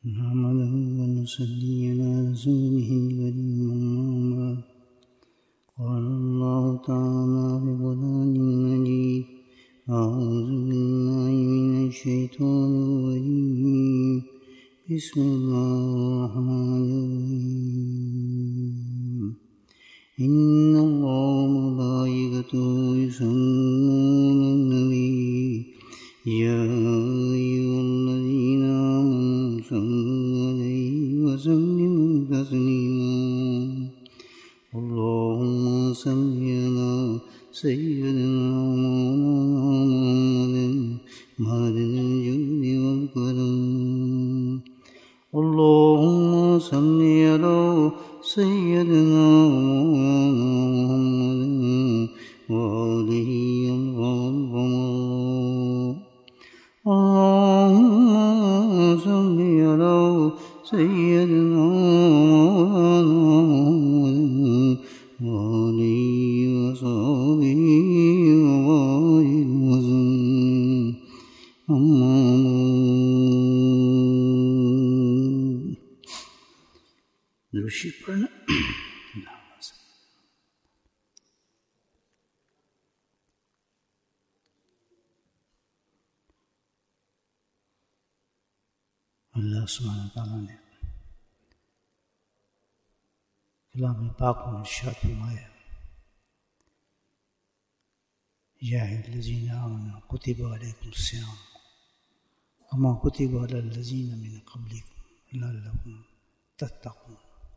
نحمده ونصلي على رسوله الكريم أما بعد قال الله تعالى في قرآن المجيد أعوذ بالله من الشيطان الرجيم بسم الله الرحمن الرحيم إن الله وملائكته يصلون على النبي يا أيها الذين آمنوا صلوا عليه وسلموا تسليما اللهم صل على سيدنا محمد معدن الجود والكرم اللهم صل على سيدنا محمد وآله الغالب اللهم صل على سيدنا محمد وآله وصحبه وبارك وسلم أما دوشی پڑھنا اللہ سبحانہ تعالیٰ نے کلام پاک میں ارشاد فرمایا یا الذین آمنوا کتب علیکم الصیام کما کتب علی الذین من قبلکم لعلکم تتقون.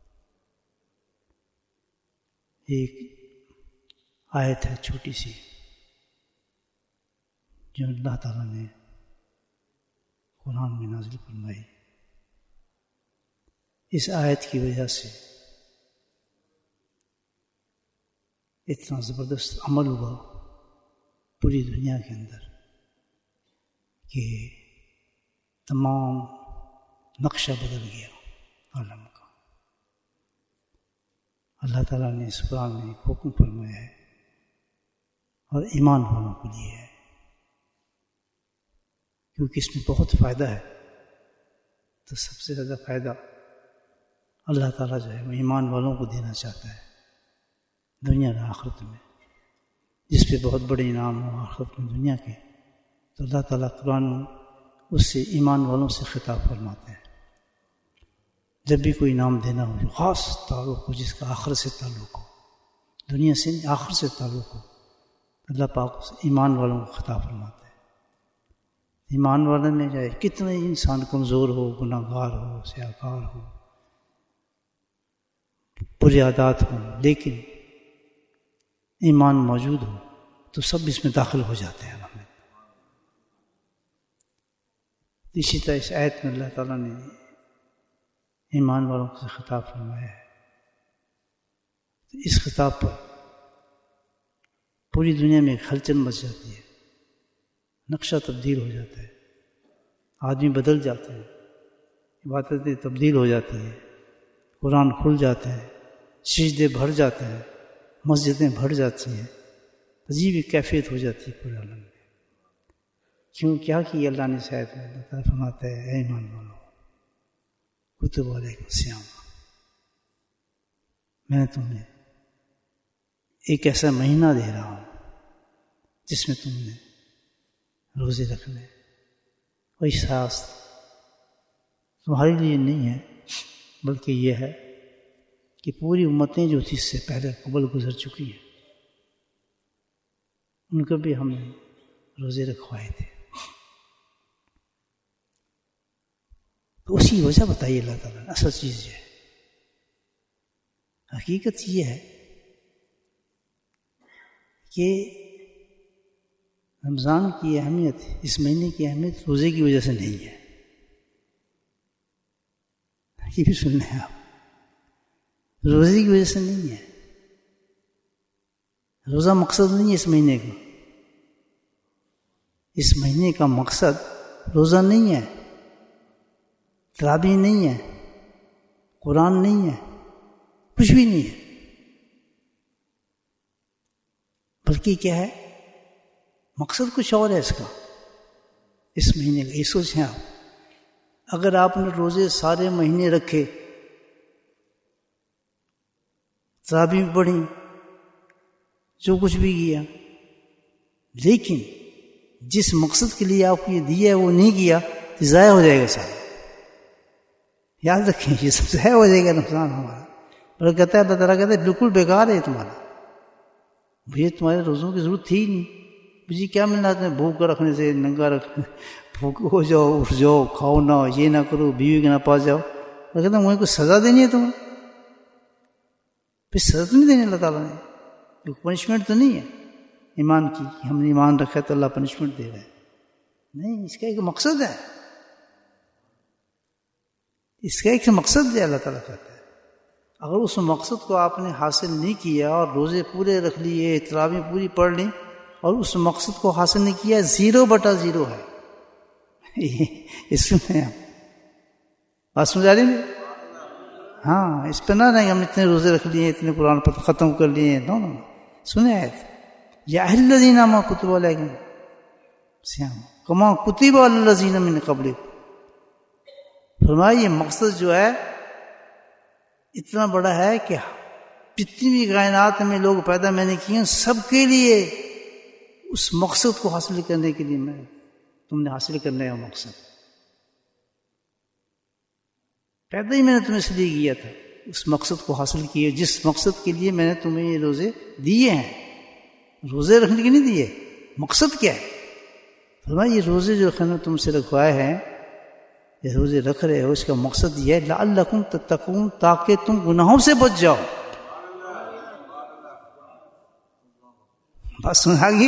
ایک آیت ہے چھوٹی سی جو اللہ تعالیٰ نے قرآن میں نازل فرمائی. اس آیت کی وجہ سے اتنا زبردست عمل ہوا پوری دنیا کے اندر کہ تمام نقشہ بدل گیا عالم کا. اللہ تعالیٰ نے اس قرآن میں ایک حکم فرمایا ہے اور ایمان والوں کے لیے ہے کیونکہ اس میں بہت فائدہ ہے. تو سب سے زیادہ فائدہ اللہ تعالیٰ جو ہے وہ ایمان والوں کو دینا چاہتا ہے دنیا اور آخرت میں. جس پہ بہت بڑے انعام ہو آخرت میں دنیا کے تو اللہ تعالیٰ قرآن میں اس سے ایمان والوں سے خطاب فرماتے ہیں. جب بھی کوئی انعام دینا ہو جو خاص تعلق ہو جس کا آخرت سے تعلق ہو دنیا سے آخرت سے تعلق ہو اللہ پاک ایمان والوں کو خطاب فرماتے ہیں. ایمان والوں میں جائے کتنے انسان کمزور ہو گناہ گار ہو سیاکار ہو برے عادات ہوں لیکن ایمان موجود ہو تو سب اس میں داخل ہو جاتے ہیں. اسی طرح اس آیت میں اللہ تعالیٰ نے ایمان والوں سے خطاب فرمایا ہے. اس خطاب پر پوری دنیا میں ایک ہلچل مچ جاتی ہے. نقشہ تبدیل ہو جاتا ہے. آدمی بدل جاتے ہیں. عبادتیں تبدیل ہو جاتی ہیں. قرآن کھل جاتے ہیں. سجدے بھر جاتے ہیں. مسجدیں بھر جاتی ہیں. عجیب کیفیت ہو جاتی ہے پورے عالم میں. کیوں کیا کہ اللہ نے شاید اللہ تعالیٰ فرماتا ہے اے ایمان والو کتب علیکم الصیام میں نے تمہیں ایک ایسا مہینہ دے رہا ہوں جس میں تم نے روزے رکھنے. کوئی ساس تمہارے لیے نہیں ہے بلکہ یہ ہے کہ پوری امتیں جو تھی اس سے پہلے قبل گزر چکی ہیں ان کو بھی ہم نے روزے رکھوائے تھے. تو اسی وجہ بتائیے اللہ تعالیٰ نے اصل چیز یہ ہے. حقیقت یہ ہے کہ رمضان کی اہمیت اس مہینے کی اہمیت روزے کی وجہ سے نہیں ہے. یہ بھی سن لیں آپ روزے کی وجہ سے نہیں ہے. روزہ مقصد نہیں ہے اس مہینے کا. اس مہینے کا مقصد روزہ نہیں ہے تراویح نہیں ہے قرآن نہیں ہے کچھ بھی نہیں ہے بلکہ کیا ہے مقصد کچھ اور ہے اس کا اس مہینے کا. یہ سوچیں آپ اگر آپ نے روزے سارے مہینے رکھے، تراویح پڑھی، جو کچھ بھی کیا، لیکن جس مقصد کے لیے آپ کو یہ دیا ہے وہ نہیں کیا تو ضائع ہو جائے گا سارا. یاد رکھیں یہ سب ضائع ہو جائے گا، نقصان ہمارا. پر کہتا ہے اللہ تعالیٰ کہتا ہے بالکل بیکار ہے تمہارا، مجھے تمہارے روزوں کی ضرورت تھی ہی نہیں. مجھے کیا ملنا تمہیں بھوک کر رکھنے سے، ننگا رکھنے، بھوک ہو جاؤ، اٹھ جاؤ، کھاؤ نہ، یہ نہ کرو، بیوی کے نہ پاس جاؤ. میں کہتا ہوں مجھے کوئی سزا دینی ہے تمہیں؟ پھر سزا تو نہیں دینی اللہ تعالیٰ نے، کوئی پنشمنٹ تو نہیں ہے ایمان کی کہ ہم نے ایمان رکھا ہے تو اللہ پنشمنٹ دے رہا ہے. نہیں، اس کا ایک مقصد ہے، اس کا ایک مقصد ہے. اللہ تعالیٰ کہتا ہے اگر اس مقصد کو آپ نے حاصل نہیں کیا اور روزے پورے رکھ لیے، تراویح پوری پڑھ لی اور اس مقصد کو حاصل نہیں کیا، 0/0 ہے. اس میں بات سمجھا رہی ہے؟ ہاں، اس پہ نہ رہیں ہم اتنے روزے رکھ لیے، اتنے قرآن پر ختم کر لیے. نو نو، سنے آیت یا الذین ما کتب علیکم صیام کما کتب علی الذین من قبلکم. فرمایا یہ مقصد جو ہے اتنا بڑا ہے کہ جتنی بھی کائنات میں لوگ پیدا میں نے کیے سب کے لیے اس مقصد کو حاصل کرنے کے لیے تم نے حاصل کرنے کا مقصد پیدا ہی میں نے تمہیں اس لیے کیا تھا، اس مقصد کو حاصل کیے جس مقصد کے لیے میں نے تمہیں یہ روزے دیے ہیں. روزے رکھنے کے نہیں دیے، مقصد کیا ہے؟ فرمایا یہ روزے جو تم سے رکھوائے ہیں، یہ روزے رکھ رہے ہو، اس کا مقصد یہ ہے لعلکم تتقون، تاکہ تم گناہوں سے بچ جاؤ. بات سنا گی؟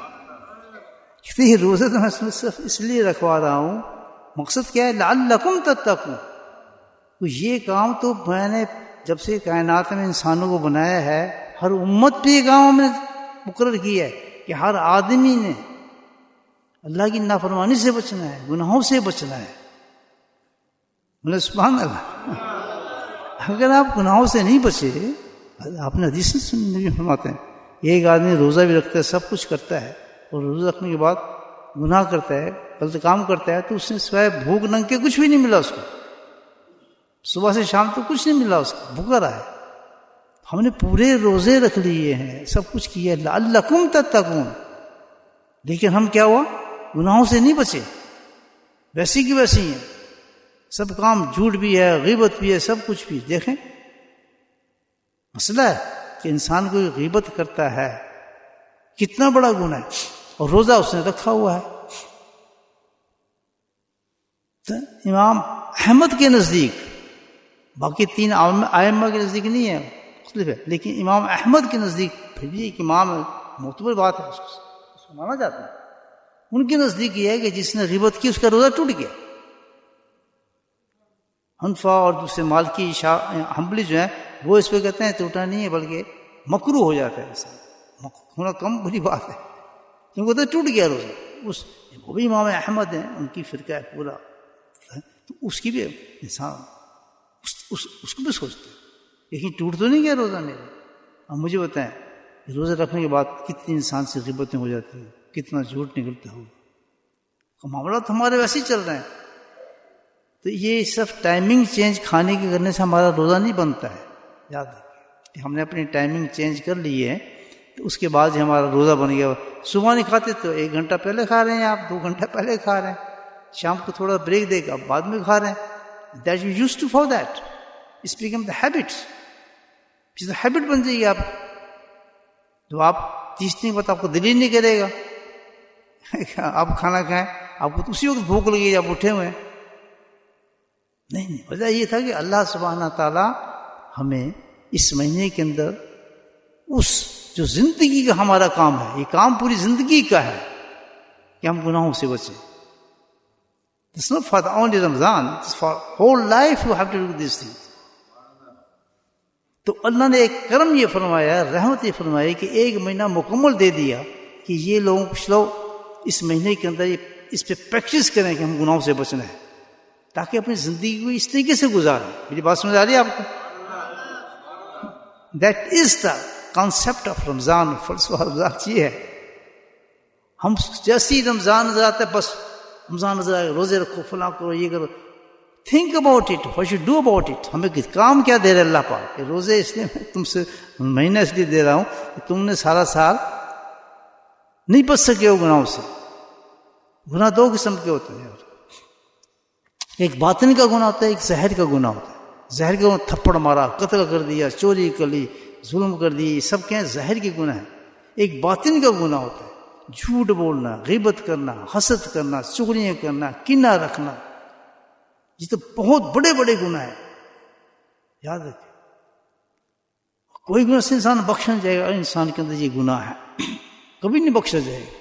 یہ روزے تو میں صرف اس لیے رکھوا رہا ہوں، مقصد کیا ہے؟ لعلکم تتقون. یہ کام تو میں نے جب سے کائنات میں انسانوں کو بنایا ہے، ہر امت پہ یہ کام ہم نے مقرر کیا ہے کہ ہر آدمی نے اللہ کی نافرمانی سے بچنا ہے، گناہوں سے بچنا ہے. بولے سبحان اللہ. اگر آپ گناہوں سے نہیں بچے، آپ نے حدیث نبی فرماتے ہیں ایک آدمی روزہ بھی رکھتا ہے، سب کچھ کرتا ہے، اور روزہ رکھنے کے بعد گناہ کرتا ہے، غلط کام کرتا ہے، تو اس نے سوائے بھوک ننگ کے کچھ بھی نہیں ملا اس کو. صبح سے شام تو کچھ نہیں ملا اس کو، بھوکا رہا ہے. ہم نے پورے روزے رکھ لیے ہیں، سب کچھ کیا ہے لعلکم تتقون، لیکن ہم کیا ہوا؟ گناہوں سے نہیں بچے، ویسی کی ویسی ہیں. سب کام، جھوٹ بھی ہے، غیبت بھی ہے، سب کچھ بھی. دیکھیں مسئلہ ہے کہ انسان کوئی غیبت کرتا ہے کتنا بڑا گناہ ہے، اور روزہ اس نے رکھا ہوا ہے. تو امام احمد کے نزدیک، باقی 3 ائمہ کے نزدیک نہیں ہے، مختلف ہے، لیکن امام احمد کے نزدیک پھر بھی ایک امام معتبر بات ہے، اس کو مانا جاتا ہے. ان کے نزدیک یہ ہے کہ جس نے غیبت کی اس کا روزہ ٹوٹ گیا. حنفیٰ اور دوسرے مالکی حنبلی جو ہیں وہ اس پہ کہتے ہیں ٹوٹا نہیں ہے بلکہ مکروہ ہو جاتا ہے. ایسا ہونا کم بری بات ہے، کیونکہ کہتے ہیں ٹوٹ گیا روزہ. وہ بھی امام احمد ہیں، ان کی فرقہ ہے پورا، تو اس کی بھی انسان اس کو بھی سوچتے ہیں لیکن ٹوٹ تو نہیں گیا روزہ میرا. اب مجھے بتائیں روزہ رکھنے کے بعد کتنی انسان سے غیبتیں ہو جاتی ہیں، کتنا جھوٹ نکلتا ہوگا. معاملات ہمارے ویسے ہی چل رہے ہیں. تو یہ صرف ٹائمنگ چینج کھانے کے کرنے سے ہمارا روزہ نہیں بنتا ہے. یاد رکھیں ہم نے اپنی ٹائمنگ چینج کر لی ہے تو اس کے بعد ہمارا روزہ بن گیا. صبح نہیں کھاتے تو 1 گھنٹہ پہلے کھا رہے ہیں، آپ 2 گھنٹہ پہلے کھا رہے ہیں. شام کو تھوڑا بریک دے کے آپ بعد میں کھا رہے ہیں. That you used to for that. It's become the habit. پھر ہیبٹ بن جائے گی آپ. تو آپ 30 دن کے بعد آپ کو دل ہی نہیں کرے گا آپ کھانا کھائیں، آپ کو اسی وقت بھوک لگی آپ اٹھے ہوئے ہیں. نہیں، وجہ یہ تھا کہ اللہ سبحانہ تعالیٰ ہمیں اس مہینے کے اندر اس جو زندگی کا ہمارا کام ہے، یہ کام پوری زندگی کا ہے کہ ہم گناہوں سے بچیں. It's not for the only Ramadan, it's for whole life you have to do these things. تو اللہ نے ایک کرم یہ فرمایا، رحمت یہ فرمائی کہ 1 مہینہ مکمل دے دیا کہ یہ لوگوں کچھ لوگ اس مہینے کے اندر اس پہ پریکٹس کریں کہ ہم گناہوں سے بچنا ہے، تاکہ اپنی زندگی کو اس طریقے سے گزاریں. میری بات سمجھ آ رہی ہے آپ کو؟ That is the concept of رمضان. فلسفہ رمضان یہ ہے. ہم جیسے ہی رمضان نظر آتا ہے بس رمضان نظر آئے، روزے رکھو، فلاں کرو، یہ کرو. Think about it, what should do about it. ہمیں کام کیا دے رہے اللہ پاک کہ روزے اس لیے میں تم سے مہینہ اس لیے دے رہا ہوں کہ تم نے سارا سال نہیں بچ سکے ہو گناہوں سے. گناہ دو قسم کے ہوتے ہیں، ایک باطن کا گناہ ہوتا ہے، ایک ظاہر کا گناہ ہوتا ہے. ظاہر کا گناہ تھپڑ مارا، قتل کر دیا، چوری کر لی، ظلم کر دی، یہ سب کیا ہے؟ ظاہر کے گناہ ہے. ایک باطن کا گناہ ہوتا ہے، جھوٹ بولنا، غیبت کرنا، حسد کرنا، چغلیاں کرنا، کینہ رکھنا. یہ تو بہت بڑے بڑے گناہ ہیں، یاد رکھیں. کوئی گناہ سے انسان بخشا نہیں جائے گا، انسان کے اندر یہ گناہ ہے کبھی نہیں بخشا جائے گا.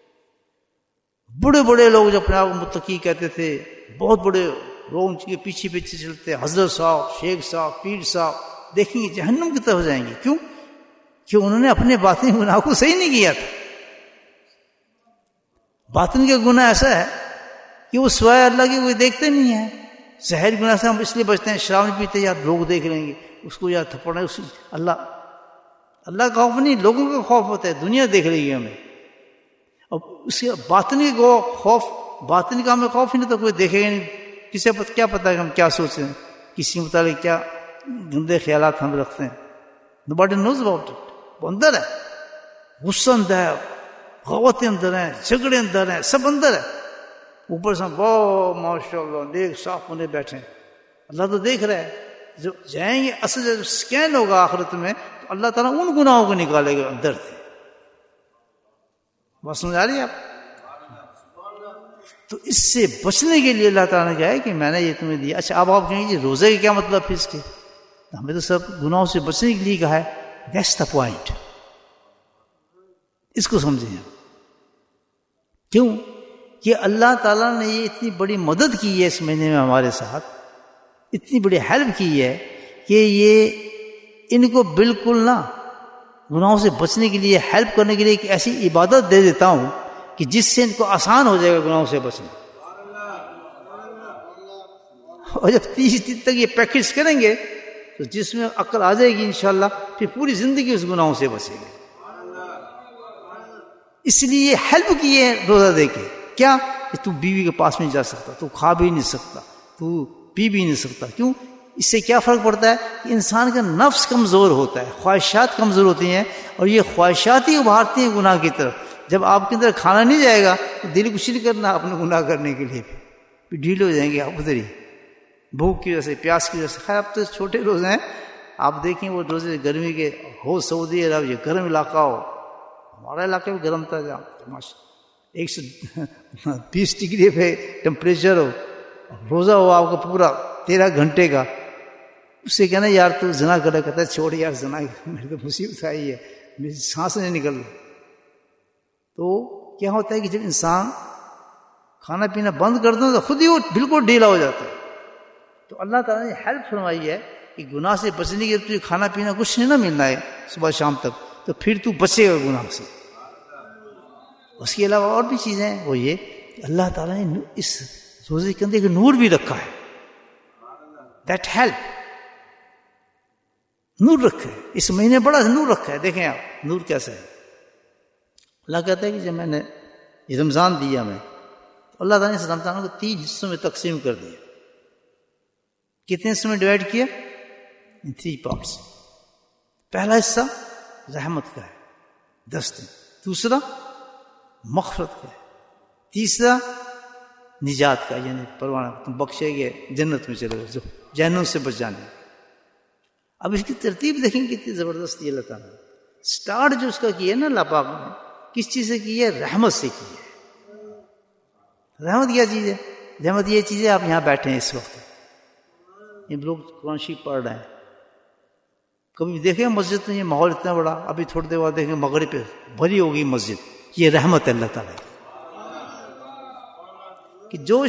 بڑے بڑے لوگ جو اپنے آپ کو متقی کہتے تھے، بہت بڑے لوگ ان کے پیچھے پیچھے چلتے، حضرت صاحب، شیخ صاحب، پیر صاحب، دیکھیں گے جہنم کی طرف جائیں گے. کیوں؟ کہ انہوں نے اپنے باطنی گناہ کو صحیح نہیں کیا تھا. باطن کا گناہ ایسا ہے کہ وہ سوائے اللہ کے کوئی دیکھتے نہیں ہے. ظاہر گناہ سے ہم اس لیے بچتے ہیں، شراب نہیں پیتے، یار لوگ دیکھ لیں گے اس کو، یار تھپڑنا اس. اللہ کا خوف نہیں، لوگوں کا خوف ہوتا ہے، دنیا دیکھ رہی ہے ہمیں. اب اس کے باطنی کو خوف، باطنی کا ہمیں خوف ہی نہیں تو کوئی دیکھے گا نہیں. کسی کو کیا پتا کہ ہم کیا سوچ رہے ہیں، کسی متعلق کیا گندے خیالات ہم رکھتے ہیں. nobody knows about it. وہ اندر ہے، غصہ اندر ہے، غوطیں اندر ہیں، جھگڑے اندر ہیں، سب اندر ہے. اوپر سے بہت ماشاء اللہ نیک صاف ہونے بیٹھے ہیں. اللہ تو دیکھ رہا ہے. جو جائیں گے اصل جب اسکین ہوگا آخرت میں تو اللہ تعالیٰ ان گناہوں کو نکالے گا اندر سے. بات سمجھ آ رہی ہے آپ؟ تو اس سے بچنے کے لیے اللہ تعالیٰ نے کہا ہے کہ میں نے یہ تمہیں دیا. اچھا اب آپ کہیں گے روزے کا کیا مطلب پھر اس کے؟ ہمیں تو سب گناہوں سے بچنے کے لیے کہا ہے. That's the point. اس کو سمجھیں. کیوں؟ کہ اللہ تعالیٰ نے یہ اتنی بڑی مدد کی ہے اس مہینے میں ہمارے ساتھ، اتنی بڑی ہیلپ کی ہے کہ یہ ان کو بالکل نہ گناہوں سے بچنے کے لیے، ہیلپ کرنے کے لیے ایک ایسی عبادت دے دیتا ہوں کہ جس سے ان کو آسان ہو جائے گا گناہوں سے بچنا. اور جب 30 دن تک یہ پریکٹس کریں گے تو جس میں عقل آ جائے گی انشاءاللہ، پھر پوری زندگی اس گناہوں سے بچے گے. اس لیے ہیلپ کی ہے روزہ دے کے. کیا؟ کہ تو بیوی کے پاس نہیں جا سکتا، تو کھا بھی نہیں سکتا، تو پی بھی نہیں سکتا. کیوں؟ اس سے کیا فرق پڑتا ہے کہ انسان کا نفس کمزور ہوتا ہے، خواہشات کمزور ہوتی ہیں، اور یہ خواہشات ہی ابھارتی ہیں گناہ کی طرف. جب آپ کے اندر کھانا نہیں جائے گا تو دل کچھ نہیں کرنا اپنے گناہ کرنے کے لیے، پھر ڈھیل ہو جائیں گے آپ ادھر ہی، بھوک کی وجہ سے، پیاس کی وجہ سے. خیر اب تو چھوٹے روزے ہیں، آپ دیکھیں وہ روزے گرمی کے ہو، سعودی عرب یہ گرم علاقہ ہو، ہمارا علاقہ بھی گرم تھا جہاں 120 ڈگری پہ ٹمپریچر ہو، روزہ ہو آپ کا پورا 13 گھنٹے کا. اس سے کہنا یار تو زنا کرے، کہتا ہے چھوڑ یار زنا، میرے تو مصیبت آئی ہے، میری سانس نہیں نکل رہی. تو کیا ہوتا ہے کہ جب انسان کھانا پینا بند کر دو تو خود ہی وہ بالکل ڈھیلا ہو جاتا ہے. تو اللہ تعالیٰ نے ہیلپ فرمائی ہے کہ گناہ سے بچنے کے لیے تجھے کھانا پینا کچھ نہیں نہ ملنا ہے صبح شام تک، تو پھر تو بچے گا گناہ سے. اس کے علاوہ اور بھی چیزیں ہیں، وہ یہ کہ اللہ تعالیٰ نے اس روزے کے اندر ایک نور بھی رکھا ہے. دیٹ ہیلپ، نور رکھا ہے اس مہینے، بڑا نور رکھا ہے. دیکھیں آپ نور کیسا ہے. اللہ کہتا ہے کہ جب میں نے یہ رمضان دیا میں، تو اللہ تعالیٰ نے اس رمضان کو 3 حصوں میں تقسیم کر دیا. کتنے حصوں میں ڈیوائڈ کیا؟ 3 پارٹس. پہلا حصہ رحمت کا ہے 10 دن، دوسرا مغفرت کا ہے، تیسرا نجات کا، یعنی پروانہ تم بخشے گے، جنت میں چلے گئے، جو جہنم سے بچ جانے. اب اس کی ترتیب دیکھیں کتنی زبردست ہے. اللہ تعالیٰ نے سٹارٹ جو اس کا کیا ہے نا اللہ پاک نے، کس چیز سے کی ہے؟ رحمت سے کی ہے. رحمت کیا چیز ہے؟ رحمت یہ چیز ہے آپ یہاں بیٹھے ہیں اس وقت، یہ لوگ قرآن شریف پڑھ رہے ہیں. کبھی دیکھیں مسجد میں یہ ماحول اتنا بڑا، ابھی تھوڑی دیر بعد دیکھیں مغرب پہ بھری ہوگی مسجد. یہ رحمت ہے اللہ تعالیٰ کی کہ جو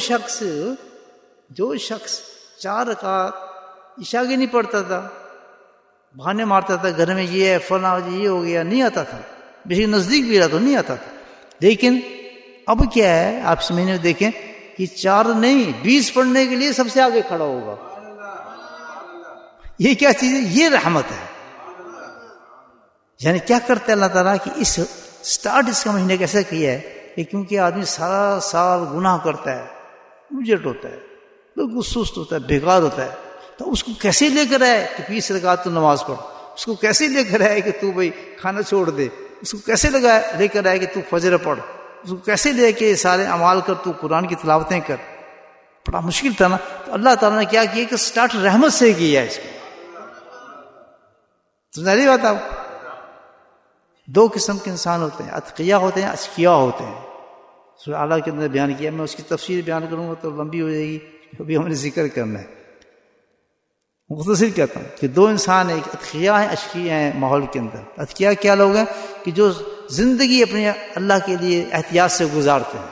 شخص 4 رکعت عشاء کی نہیں پڑھتا تھا، بہانے مارتا تھا گھر میں یہ ہے فلاں یہ ہو گیا، نہیں آتا تھا، بیشک نزدیک بھی رہا تو نہیں آتا تھا. لیکن اب کیا ہے آپ اس مہینے میں دیکھیں کہ 4 نہیں 20 پڑھنے کے لیے سب سے آگے کھڑا ہوگا. یہ کیا چیز ہے؟ یہ رحمت ہے. یعنی کیا کرتا ہے اللہ تعالیٰ کہ اس سٹارٹ اس کا مہینے کیسے کیا ہے کہ کیونکہ آدمی سارا سال گناہ کرتا ہے، اجٹ ہوتا ہے، بالکل سست ہوتا ہے، بیکار ہوتا ہے، تو اس کو کیسے لے کر آئے کہ 20 رکعت تو نماز پڑھ، اس کو کیسے لے کر آئے کہ تو بھائی کھانا چھوڑ دے، اس کو کیسے لے کر آئے کہ تو فجر پڑھ، اس کو کیسے لے کے سارے اعمال کر، تو قرآن کی تلاوتیں کر. بڑا مشکل تھا نا. تو اللہ تعالیٰ نے کیا کیا کہ سٹارٹ رحمت سے کیا اس کو. سمجھا رہی بات آپ؟ دو قسم کے انسان ہوتے ہیں، اتقیاء ہوتے ہیں، اشقیاء ہوتے ہیں. سورہ اعلیٰ کے اندر بیان کیا، میں اس کی تفصیل بیان کروں گا تو لمبی ہو جائے گی، ابھی ہم نے ذکر کرنا ہے. مختصر کہتا ہوں کہ دو انسان ہیں، ایک اتقیاء ہیں، اشقیاء ہیں ماحول کے اندر. اتقیاء کیا لوگ ہیں کہ جو زندگی اپنے اللہ کے لیے احتیاط سے گزارتے ہیں.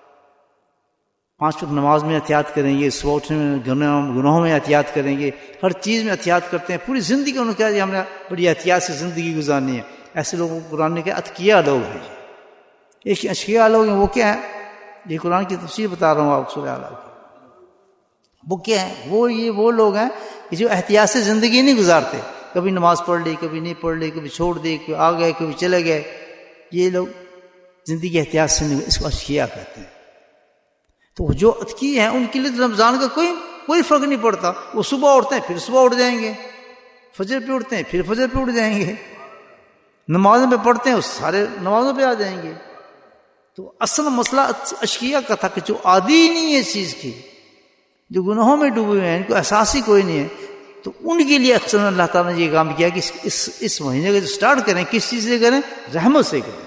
5 وقت نماز میں احتیاط کریں گے، صبح اٹھنے میں گناہوں میں احتیاط کریں گے، ہر چیز میں احتیاط کرتے ہیں. پوری زندگی انہوں نے کہا کہ ہم نے بڑی احتیاط سے زندگی گزارنی ہے. ایسے لوگوں کو قرآن نے کہا اتقیاء لوگ ہیں. ایک اشقیاء لوگ ہیں، وہ کیا ہیں؟ یہ قرآن کی تفسیر بتا رہا ہوں آپ سورہ اعلیٰ کی. وہ کیا ہیں؟ وہ لوگ ہیں کہ جو احتیاط سے زندگی نہیں گزارتے. کبھی نماز پڑھ لی، کبھی نہیں پڑھ لی، کبھی چھوڑ دی، کبھی آ گئے، کبھی چلے گئے. یہ لوگ زندگی احتیاط سے نہیں، اس کو اشقیاء کہتے ہیں. تو جو اتقی ہیں ان کے لیے رمضان کا کوئی فرق نہیں پڑتا. وہ صبح اٹھتے ہیں پھر صبح اٹھ جائیں گے، فجر پہ اٹھتے ہیں پھر فجر پہ اٹھ جائیں گے، نمازوں پہ پڑھتے ہیں سارے نمازوں پہ آ جائیں گے. تو اصل مسئلہ اشقیاء کا تھا کہ جو عادی ہی نہیں ہے اس چیز کی، جو گناہوں میں ڈوبے ہوئے ہیں، ان کو احساس ہی کوئی نہیں ہے. تو ان کے لیے اکثر اللہ تعالیٰ نے یہ کام کیا کہ اس مہینے کا جو سٹارٹ کریں کس چیز سے کریں؟ رحمت سے کریں.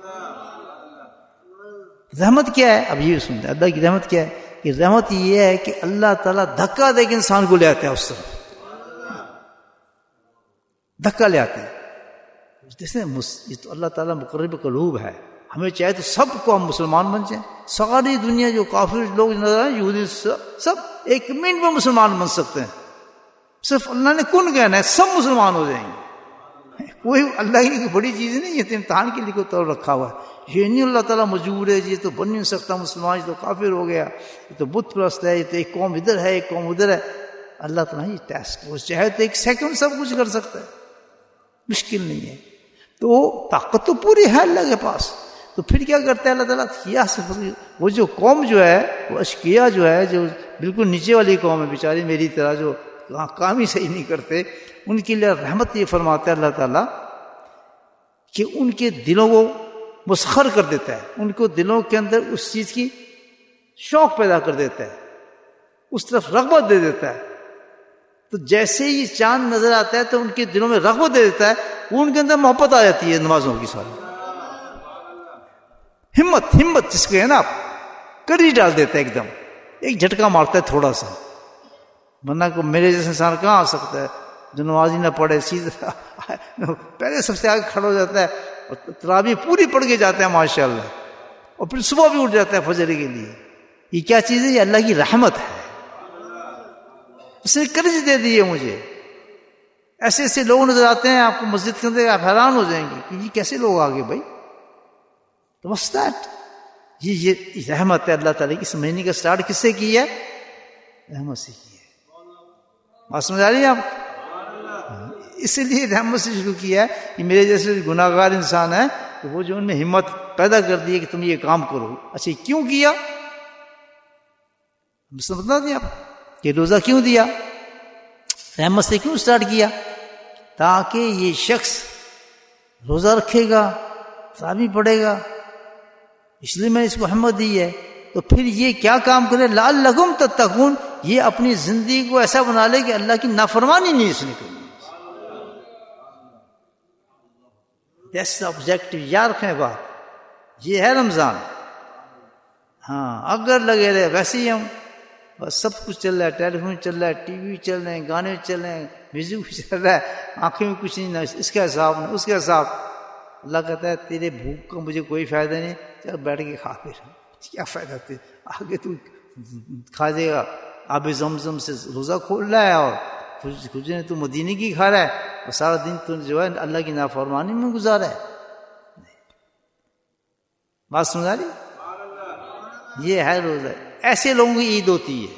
رحمت کیا ہے؟ اب یہ سنتے ہیں اللہ کی رحمت کیا ہے. کہ رحمت یہ ہے کہ اللہ تعالیٰ دھکا دے کے انسان کو لے آتے ہیں، اس طرف دھکا لے آتے ہیں. جیسے یہ تو اللہ تعالیٰ مقرب قلوب ہے. ہمیں چاہے تو سب کو ہم مسلمان بن جائیں. ساری دنیا جو کافر لوگ نظر آئے، یہودی سب 1 منٹ میں مسلمان بن سکتے ہیں. صرف اللہ نے کن کہنا ہے، سب مسلمان ہو جائیں گے. کوئی اللہ کی بڑی چیز نہیں ہے، امتحان کے لیے کوئی طور رکھا ہوا ہے. یہ نہیں اللہ تعالیٰ مجبور ہے یہ تو بن نہیں سکتا مسلمان، یہ تو کافر ہو گیا، یہ تو بت پرست ہے، یہ تو ایک قوم ادھر ہے ایک قوم ادھر ہے. اللہ تعالیٰ یہ ٹیسٹ، وہ چاہے تو 1 سیکنڈ سب کچھ کر سکتا ہے، مشکل نہیں ہے. تو طاقت تو پوری ہے اللہ کے پاس. تو پھر کیا کرتا ہے اللہ تعالیٰ؟ کیا وہ جو قوم جو ہے، وہ اشقیاء جو ہے، جو بالکل نیچے والی قوم ہے بیچاری میری طرح، جو کام ہی صحیح نہیں کرتے، ان کے لیے رحمت یہ فرماتا ہے اللہ تعالیٰ کہ ان کے دلوں کو مسخر کر دیتا ہے. ان کو دلوں کے اندر اس چیز کی شوق پیدا کر دیتا ہے، اس طرف رغبت دے دیتا ہے. تو جیسے ہی چاند نظر آتا ہے تو ان کے دلوں میں رغبت دے دیتا ہے، وہ ان کے اندر محبت آ جاتی ہے نمازوں کی. ساری ہمت جس کو ہے نا، آپ کڑی ڈال دیتا ہے، ایک دم ایک جھٹکا مارتا ہے تھوڑا سا. ورنہ کو میرے جیسے انسان کہاں آ سکتا ہے جو نماز ہی نہ پڑھے، سیدھا پہلے سب سے آگے کھڑا ہو جاتا ہے اور تراویح پوری پڑھ کے جاتا ہے ماشاءاللہ، اور پھر صبح بھی اٹھ جاتا ہے فجر کے لیے. یہ کیا چیز ہے؟ یہ اللہ کی رحمت ہے. اس نے قرض دے دی ہے مجھے. ایسے ایسے لوگ نظر آتے ہیں آپ کو مسجد کے اندر، آپ حیران ہو جائیں گے کہ یہ کیسے لوگ آگے بھائی. تو what's that؟ یہ رحمت ہے اللہ تعالیٰ کی. اس مہینے کا سٹارٹ کس سے کی ہے؟ رحمت سے کی ہے. بات سمجھ آ رہی ہے آپ؟ اس لیے رحمت سے شروع کیا ہے کہ میرے جیسے گناہ گار انسان ہے تو وہ جو ان میں ہمت پیدا کر دی ہے کہ تم یہ کام کرو. اچھا کیوں کیا؟ بتا دیں آپ کہ روزہ کیوں دیا، رحمت سے کیوں سٹارٹ کیا؟ تاکہ یہ شخص روزہ رکھے گا، تراویح پڑھے گا، اس لیے میں اس کو ہمت دی ہے. تو پھر یہ کیا کام کرے؟ لعلکم تتقون، یہ اپنی زندگی کو ایسا بنا لے کہ اللہ کی نافرمانی نہیں اس نے کرنی. That's objective. یاد رکھیں بات، یہ ہے رمضان. ہاں اگر لگے رہے ویسے ہی ہم بس سب کچھ چل رہا ہے، ٹیلی فون چل رہا ہے، ٹی وی چل رہے ہیں، گانے چل رہے ہیں، میوزک بھی چل رہا ہے، آنکھیں میں کچھ نہیں، نہ اس کا حساب نہ اس کا حساب. اللہ کہتا ہے تیرے بھوک کا مجھے کوئی فائدہ نہیں، چل بیٹھ کے کھا. پھر کیا فائدہ تھے؟ آگے تو کھا جائے گا. آب زمزم سے روزہ کھول رہا ہے اور کچھ تو مدینے کی کھا رہا ہے، اور سارا دن تو جو ہے اللہ کی نافرمانی میں گزارا ہے. بات سمجھا رہی؟ یہ ہے روزہ. ایسے لوگوں کی عید ہوتی ہے،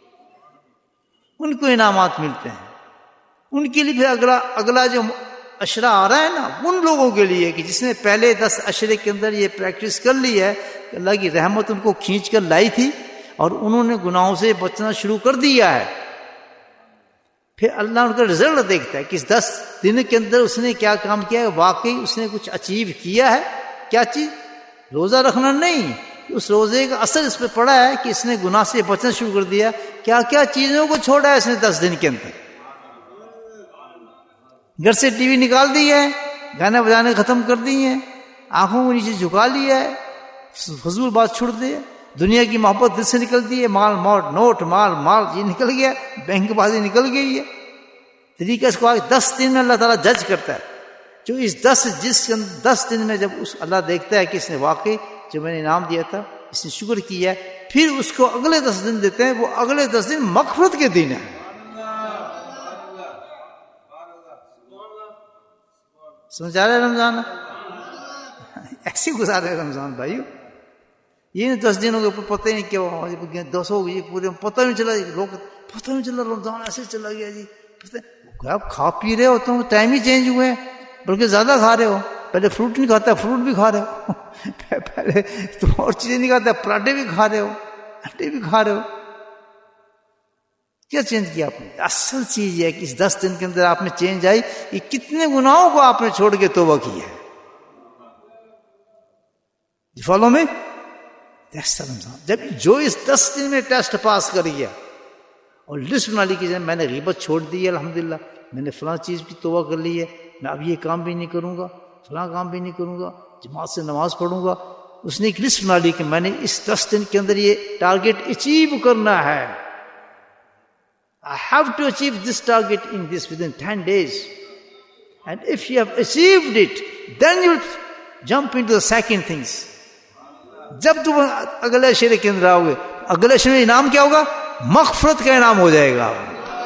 ان کو انعامات ملتے ہیں. ان کے لیے پھر اگلا جو عشرہ آ رہا ہے نا، ان لوگوں کے لیے کہ جس نے پہلے 10 عشرے کے اندر یہ پریکٹس کر لی ہے کہ اللہ کی رحمت ان کو کھینچ کر لائی تھی، اور انہوں نے گناہوں سے بچنا شروع کر دیا ہے، پھر اللہ ان کا رزلٹ دیکھتا ہے کہ اس 10 دن کے اندر اس نے کیا کام کیا ہے، واقعی اس نے کچھ اچیو کیا ہے. کیا چیز؟ روزہ رکھنا نہیں، اس روزے کا اثر اس پہ پڑا ہے کہ اس نے گناہ سے بچنا شروع کر دیا. کیا کیا چیزوں کو چھوڑا ہے اس نے 10 دن کے اندر؟ گھر سے ٹی وی نکال دی ہے، گانے بجانے ختم کر دی ہیں، آنکھوں کو نیچے جھکا لیا ہے، فضول بات چھوڑ دی ہے، دنیا کی محبت دل سے نکل دی ہے، مال نوٹ مال یہ نکل گیا، بینک بازی نکل گئی ہے. طریقہ اس کو آگے 10 دن میں اللہ تعالیٰ جج کرتا ہے. جو اس 10 دن میں جب اس اللہ دیکھتا ہے کہ اس نے واقعی جو میں نے انعام دیا تھا اس نے شکر کیا ہے، پھر اس کو اگلے 10 دن دیتے ہیں. وہ اگلے 10 دن مغفرت کے دن ہیں. سمجھ آ رہا ہے رمضان؟ ایسے گزارے رمضان بھائیو. یہ 10 دنوں کے اوپر پتہ ہی نہیں کیا 10 ہو گئی پورے، پتہ نہیں چلا. لوگ پتہ نہیں چلا رمضان ایسے چلا گیا جی. آپ کھا پی رہے ہو تو ٹائم ہی چینج ہوئے ہیں، بلکہ زیادہ کھا رہے ہو. پہلے فروٹ نہیں کھاتا، فروٹ بھی کھا رہے ہو. پہلے تم اور چیزیں نہیں کھاتا، پراٹھے بھی کھا رہے ہو، انڈے بھی کھا رہے ہو. کیا چینج کیا آپ نے؟ اصل چیز یہ ہے کہ اس 10 دن کے اندر آپ میں چینج آئی. یہ کتنے گناہوں کو آپ نے چھوڑ کے توبہ کی ہے. فالو میں جب جو اس 10 دن میں ٹیسٹ پاس کر گیا اور لسٹ بنا لی کہ میں نے غیبت چھوڑ دی ہے، الحمدللہ میں نے فلاں چیز کی توبہ کر لی ہے، میں اب یہ کام بھی نہیں کروں گا، فلاں کام بھی نہیں کروں گا، جماعت سے نماز پڑھوں گا. اس نے ایک لسٹ بنا لی کہ میں نے اس 10 دن کے اندر یہ ٹارگیٹ اچیو کرنا ہے. I have to achieve this target in this within 10 days. And if you have achieved it, then you jump into the second things. جب تم اگلے شعرے کے اندر آؤ گے، اگلے شعرے انعام کیا ہوگا؟ مغفرت کا انعام ہو جائے گا.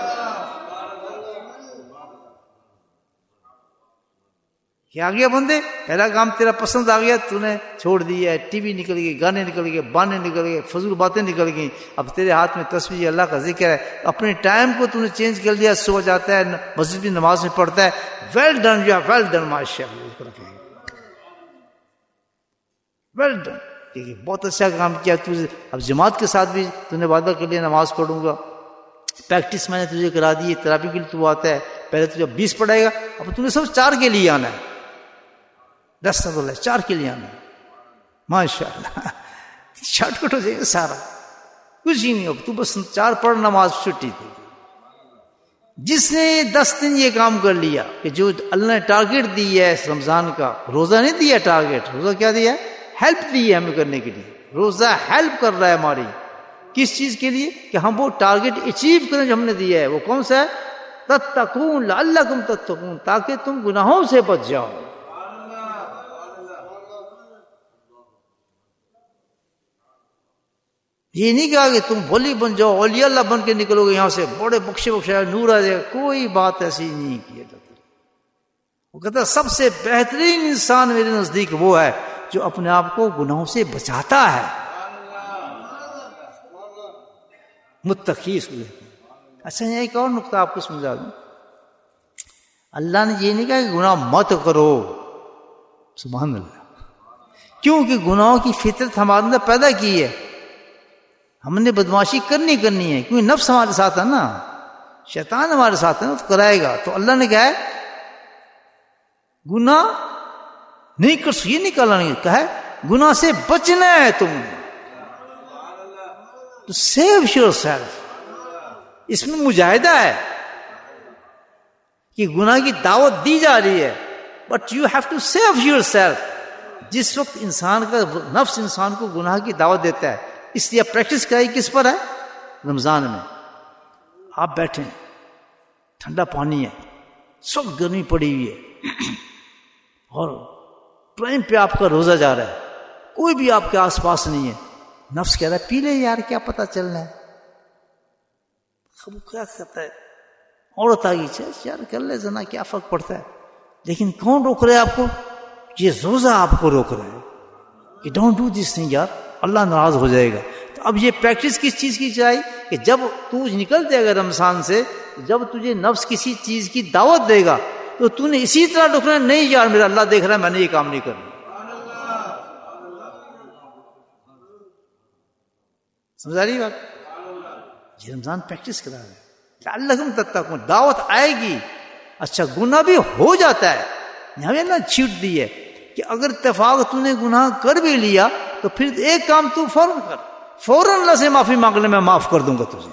کیا آ گیا بندے؟ پہلا کام تیرا پسند آ گیا، تو نے چھوڑ دیا ہے، ٹی وی نکل گئی، گانے نکل گئے، بانے نکل گئے، فضول باتیں نکل گئیں. اب تیرے ہاتھ میں تسبیح اللہ کا ذکر ہے. اپنے ٹائم کو تو نے چینج کر دیا، صبح جاتا ہے مسجد میں نماز میں پڑھتا ہے. ویل ڈن یا ویل ڈن ماشاءاللہ، ویل ڈن، بہت اچھا کام کیا. تجھے اب جماعت کے ساتھ بھی تو نے وعدہ کر لیا نماز پڑھوں گا، پریکٹس میں نے تجھے کرا دی. تراویح کے لیے تو آتا ہے، پہلے تو جب 20 پڑھائے گا، اب تو نے سب 4 کے لیے آنا ہے. 10 اللہ 4 کے لیے آنا ہے. ماشاء اللہ شارٹ کٹ ہو جائے گا سارا، کچھ ہی نہیں ہو. تو بس 4 پڑھ، نماز چھٹی تھی. جس نے 10 دن یہ کام کر لیا کہ جو اللہ نے ٹارگیٹ دی ہے اس رمضان کا، روزہ نہیں دیا ٹارگیٹ، روزہ کیا دیا ہے؟ ہیلپ دی ہے ہمیں کرنے کے لیے. روزہ ہیلپ کر رہا ہے ہماری کس چیز کے لیے؟ کہ ہم وہ ٹارگیٹ اچیو کریں جو ہم نے دیا ہے. وہ کون سا ہے؟ تتقون لعلکم تتقون، تاکہ تم گناہوں سے بچ جاؤ. یہ نہیں کہا کہ تم ولی بن جاؤ، اولیاء اللہ بن کے نکلو گے یہاں سے، بڑے بخشے نور آ جائے گا. کوئی بات ایسی نہیں کی. وہ کہتا ہے سب سے بہترین انسان میرے نزدیک وہ ہے جو اپنے آپ کو گناہوں سے بچاتا ہے. متقی اس کو کہتے ہیں. اچھا یہ ایک اور نقطہ آپ کو سمجھا دوں. اللہ نے یہ نہیں کہا کہ گناہ مت کرو، سبحان اللہ، کیونکہ گناہوں کی فطرت ہمارے اندر پیدا کی ہے. ہم نے بدماشی کرنی ہے، کیونکہ نفس ہمارے ساتھ ہے نا، شیطان ہمارے ساتھ ہے نا، تو کرائے گا. تو اللہ نے کہا ہے گناہ نہیں کر سکے، یہ نہیں کہا نہیں، کہا ہے گناہ سے بچنا ہے تم نے. تو سیو یور سیلف. اس میں مجاہدہ ہے کہ گناہ کی دعوت دی جا رہی ہے، but you have to save yourself. جس وقت انسان کا نفس انسان کو گناہ کی دعوت دیتا ہے، اس لیے پریکٹس کرائی کس پر ہے؟ رمضان میں. آپ بیٹھیں، ٹھنڈا پانی ہے، سخت گرمی پڑی ہوئی ہے، اور ٹائم پہ آپ کا روزہ جا رہا ہے، کوئی بھی آپ کے آس پاس نہیں ہے. نفس کہہ رہا ہے پی لے یار، کیا پتہ چلنا ہے. کیا کہتا ہے؟ عورت آ گئی، یار کر لے زنا، کیا فرق پڑتا ہے. لیکن کون روک رہا ہے آپ کو؟ یہ روزہ آپ کو روک رہا ہے کہ ڈونٹ ڈو دس تھنگ یار، اللہ ناراض ہو جائے گا. تو اب یہ پریکٹس کس چیز کی چاہیے کہ جب تو نکل جائے گا رمضان سے، جب تجھے نفس کسی چیز کی دعوت دے گا تو تو نے اسی طرح ڈھکنا، نہیں یار میرا اللہ دیکھ رہا ہے، میں نے یہ کام نہیں کرنا. سمجھا رہی بات؟ یہ رمضان پریکٹس کرا رہے ہیں، لعلکم تتقون، دعوت آئے گی، اچھا گناہ بھی ہو جاتا ہے، ہمیں نہ چھیٹ دی ہے کہ اگر اتفاق تو نے گناہ کر بھی لیا تو پھر ایک کام تو فوراً کر، فوراً اللہ سے معافی مانگ لے، میں معاف کر دوں گا تجھے،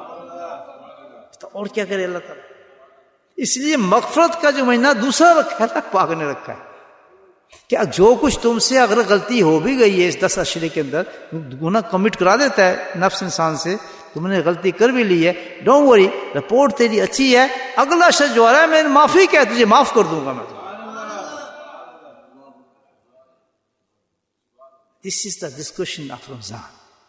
تو اور کیا کرے اللہ تعالیٰ؟ اس لیے مغفرت کا جو مہینہ دوسرا رکھا ہے اللہ پاک نے رکھا ہے کہ جو کچھ تم سے اگر غلطی ہو بھی گئی ہے اس 10 اشرے کے اندر، گناہ کمٹ کرا دیتا ہے نفس انسان سے، تم نے غلطی کر بھی لی ہے، ڈونٹ وری، رپورٹ تیری اچھی ہے، اگلا شخص جو آ رہا ہے میں معافی کیا تجھے معاف کر دوں گا میں. This is the discussion of Ramzan.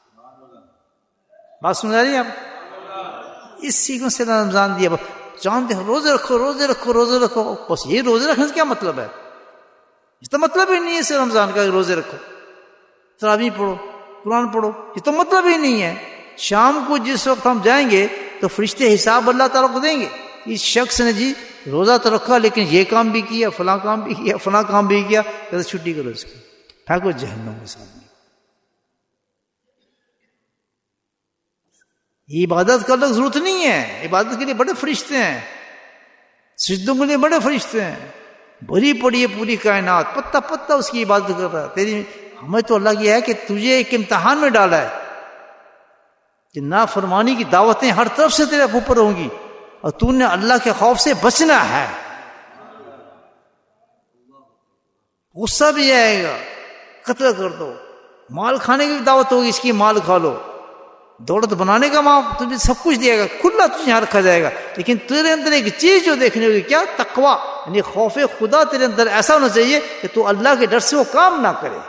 بات سن رہی ہیں آپ؟ اس سیکوینس سے رمضان دیا، جانتے ہیں روزے رکھو روزے رکھو روزے رکھو، بس یہ روزے رکھنے سے کیا مطلب ہے؟ اس کا مطلب ہی نہیں ہے صرف رمضان کا روزے رکھو، تراویح پڑھو، قرآن پڑھو، یہ تو مطلب ہی نہیں ہے. شام کو جس وقت ہم جائیں گے تو فرشتے حساب اللہ تعالیٰ کو دیں گے، اس شخص نے جی روزہ تو رکھا لیکن یہ کام بھی کیا، فلاں کام بھی کیا، فلاں کام بھی کیا، تو چھٹی کرو اس کی، پھینکو جہنم کے سامنے. یہ عبادت کا الگ ضرورت نہیں ہے، عبادت کے لیے بڑے فرشتے ہیں، سجدوں کے لیے بڑے فرشتے ہیں، بھری پڑی ہے پوری کائنات، پتا پتا اس کی عبادت کر رہا ہے. تیری ہمیں تو اللہ یہ ہے کہ تجھے ایک امتحان میں ڈالا ہے کہ نافرمانی کی دعوتیں ہر طرف سے تیرے اوپر ہوں گی اور تو نے اللہ کے خوف سے بچنا ہے. غصہ بھی آئے گا، قتل کر دو، مال کھانے کی بھی دعوت ہوگی، اس کی مال کھا لو، دولت بنانے کا ماں تجھے سب کچھ دیا گا، کھلا تجھے یہاں رکھا جائے گا، لیکن تیرے اندر ایک چیز جو دیکھنے ہوگی، کیا؟ تقویٰ، یعنی خوف خدا تیرے اندر ایسا ہونا چاہیے کہ تو اللہ کے ڈر سے وہ کام نہ کرے.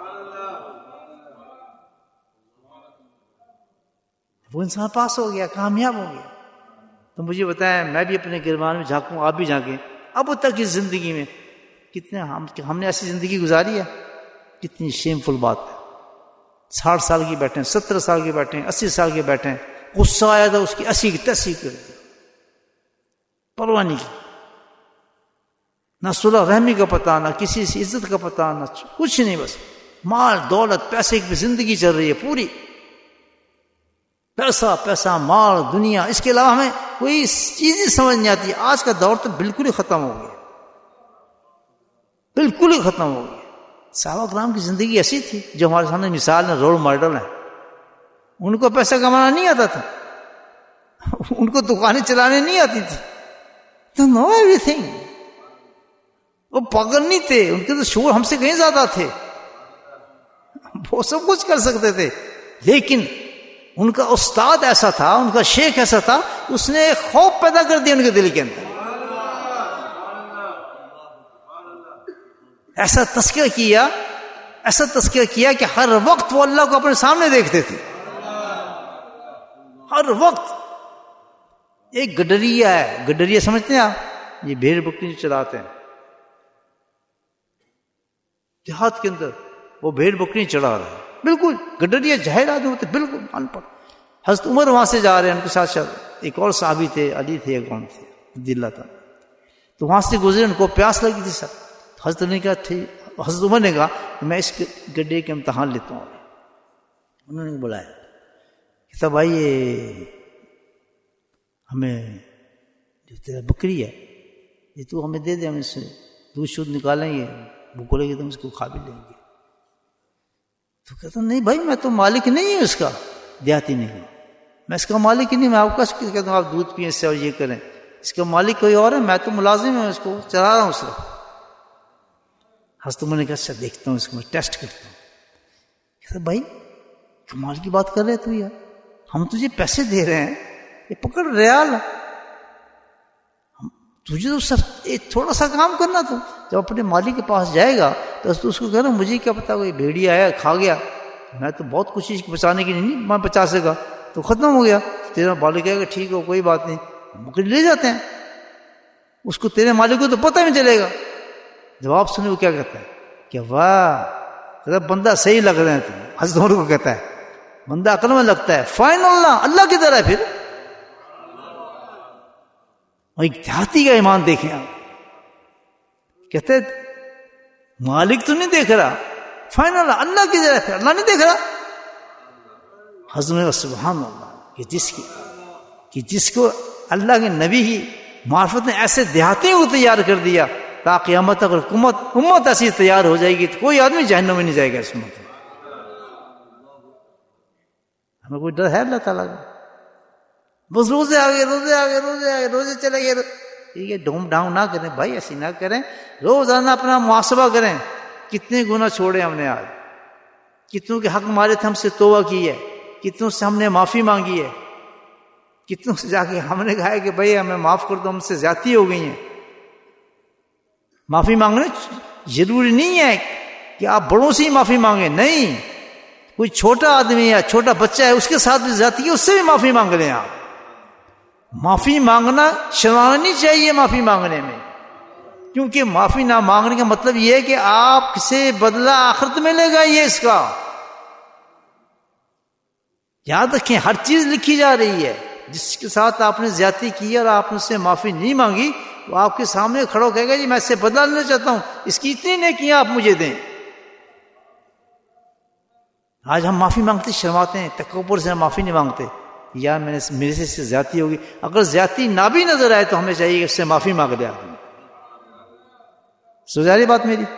وہ انسان پاس ہو گیا، کامیاب ہو گیا. تو مجھے بتائیں، میں بھی اپنے گربان میں جھانکوں، آپ بھی جھانکیں، اب تک اس زندگی میں کتنے ہم نے ایسی زندگی گزاری ہے، کتنی شیمفل بات ہے. 60 سال کی بیٹھے ہیں، 70 سال کے بیٹھے ہیں، 80 سال کے بیٹھے ہیں، غصہ آیا تھا اس کی 80 کی 80 کر دی، پرواہ نہیں کی، نہ صلح رحمی کا پتہ، نہ کسی سے عزت کا پتہ، نہ کچھ نہیں، بس مال دولت پیسے کی زندگی چل رہی ہے پوری، پیسہ پیسہ مال دنیا، اس کے علاوہ ہمیں کوئی چیز ہی سمجھ نہیں آتی. آج کا دور تو بالکل ہی ختم ہو گیا، بالکل ہی ختم ہو گیا. صحابہ کرام کی زندگی ایسی تھی جو ہمارے سامنے مثال ہے، رول ماڈل ہے. ان کو پیسہ کمانا نہیں آتا تھا، ان کو دکانیں چلانے نہیں آتی تھی، تو نو ایوری تھنگ. وہ پاگل نہیں تھے، ان کے تو شعور ہم سے کہیں زیادہ تھے، وہ سب کچھ کر سکتے تھے، لیکن ان کا استاد ایسا تھا، ان کا شیخ ایسا تھا، اس نے ایک خوف پیدا کر دیا ان کے دل کے اندر. ایسا تذکرہ کیا کہ ہر وقت وہ اللہ کو اپنے سامنے دیکھتے تھے، ہر وقت. ایک گڈریا ہے، گڈریا سمجھتے ہیں آپ؟ یہ بھیڑ بکری جو چلاتے ہیں دیہات کے اندر، وہ بھیڑ بکری چڑھا رہا ہے، بالکل گڈریا جاہل آدمی ہوتے، بالکل ان پڑھ. حضرت عمر وہاں سے جا رہے ہیں، ان کے ساتھ ایک اور صحابی تھے، علی تھے، کون تھے، رضی اللہ تعالیٰ. تو وہاں سے گزرے، ان کو پیاس لگی تھی سب. حضرت نے کہا حضرت عمر نے کہا کہ میں اس گڈھے کے امتحان لیتا ہوں. انہوں نے بلایا کہ سب آئیے، ہمیں جو تیرا بکری ہے یہ تو ہمیں دے دے، ہم اس سے دودھ شودھ نکالیں گے، بھوک لگے تو ہم اس کو کھا بھی لیں گے. تو کہتا نہیں بھائی، میں تو مالک نہیں ہوں اس کا، دیہاتی نہیں ہوں، میں اس کا مالک ہی نہیں، میں آپ کا کہتا ہوں آپ دودھ پئیں اس سے اور یہ کریں، اس کا مالک کوئی اور ہے، میں تو ملازم ہوں، اس کو چلا رہا ہوں صرف. حضرت عمر نے کہا اچھا دیکھتا ہوں اس کو، میں ٹیسٹ کرتا ہوں. کہتا بھائی کمال کی بات کر رہے تو یار، ہم تجھے پیسے دے رہے ہیں، یہ پکڑ ریال، تجھے تو سب تھوڑا سا کام کرنا. تو جب اپنے مالک کے پاس جائے گا تو اس کو کہنا مجھے کیا پتا کوئی بھیڑی آیا کھا گیا، میں تو بہت کوشش کی بچانے کی نہیں، میں بچا سکا، تو ختم ہو گیا. تیرا مالک کہے گا ٹھیک ہو کوئی بات نہیں، بکری لے جاتے ہیں. اس کو تیرے مالک کو تو پتہ نہیں چلے گا. جواب سنے وہ کیا کہتا ہے کہ واہ بندہ صحیح لگ رہے ہیں تم. حضرت عمر کو کہتا ہے بندہ عقل میں لگتا ہے، فائن اللہ کی طرح. پھر ایک دیہاتی کا ایمان دیکھیں آپ، کہتے مالک تو نہیں دیکھ رہا، فائن اللہ کی طرح. پھر اللہ نہیں دیکھ رہا، حضرت سبحان اللہ کہ جس کو اللہ کے نبی کی معرفت نے ایسے دیہاتی کو تیار کر دیا تا قیامت تک امت ایسی تیار ہو جائے گی تو کوئی آدمی جہنم میں نہیں جائے گا اس امت میں. ہمیں کوئی ڈر ہے اللہ تعالیٰ کا؟ بس روزے روزے چلے گئے. یہ ڈھوم ڈھاؤں نہ کریں بھائی، ایسی نہ کریں. روزانہ اپنا محاسبہ کریں، کتنے گناہ چھوڑے ہم نے آج، کتنوں کے حق مارے تھے، ہم سے توبہ کی ہے، کتنوں سے ہم نے معافی مانگی ہے، کتنوں سے جا کے ہم نے کہا ہے کہ بھائی ہمیں معاف کر دو، ہم سے زیادتی ہو گئی ہیں. معافی مانگنے ضروری نہیں ہے کہ آپ بڑوں سے ہی معافی مانگیں، نہیں، کوئی چھوٹا آدمی ہے، چھوٹا بچہ ہے، اس کے ساتھ بھی زیادتی ہے، اس سے بھی معافی مانگ لیں آپ. معافی مانگنا شرمانا نہیں چاہیے معافی مانگنے میں، کیونکہ معافی نہ مانگنے کا مطلب یہ ہے کہ آپ سے بدلہ آخرت میں ملے گا. یہ اس کا یاد رکھیں، ہر چیز لکھی جا رہی ہے. جس کے ساتھ آپ نے زیادتی کی اور آپ نے اس سے معافی نہیں مانگی، وہ آپ کے سامنے کھڑا کہے گا جی میں اس سے بدلہ لینا چاہتا ہوں، اس کی اتنی نیکیاں آپ مجھے دیں. آج ہم معافی مانگتے شرماتے ہیں، تکبر سے ہم معافی نہیں مانگتے. یا میرے سے زیادتی ہوگی، اگر زیادتی نہ بھی نظر آئے تو ہمیں چاہیے کہ اس سے معافی مانگ لے آدمی. سمجھ آ رہی بات میری؟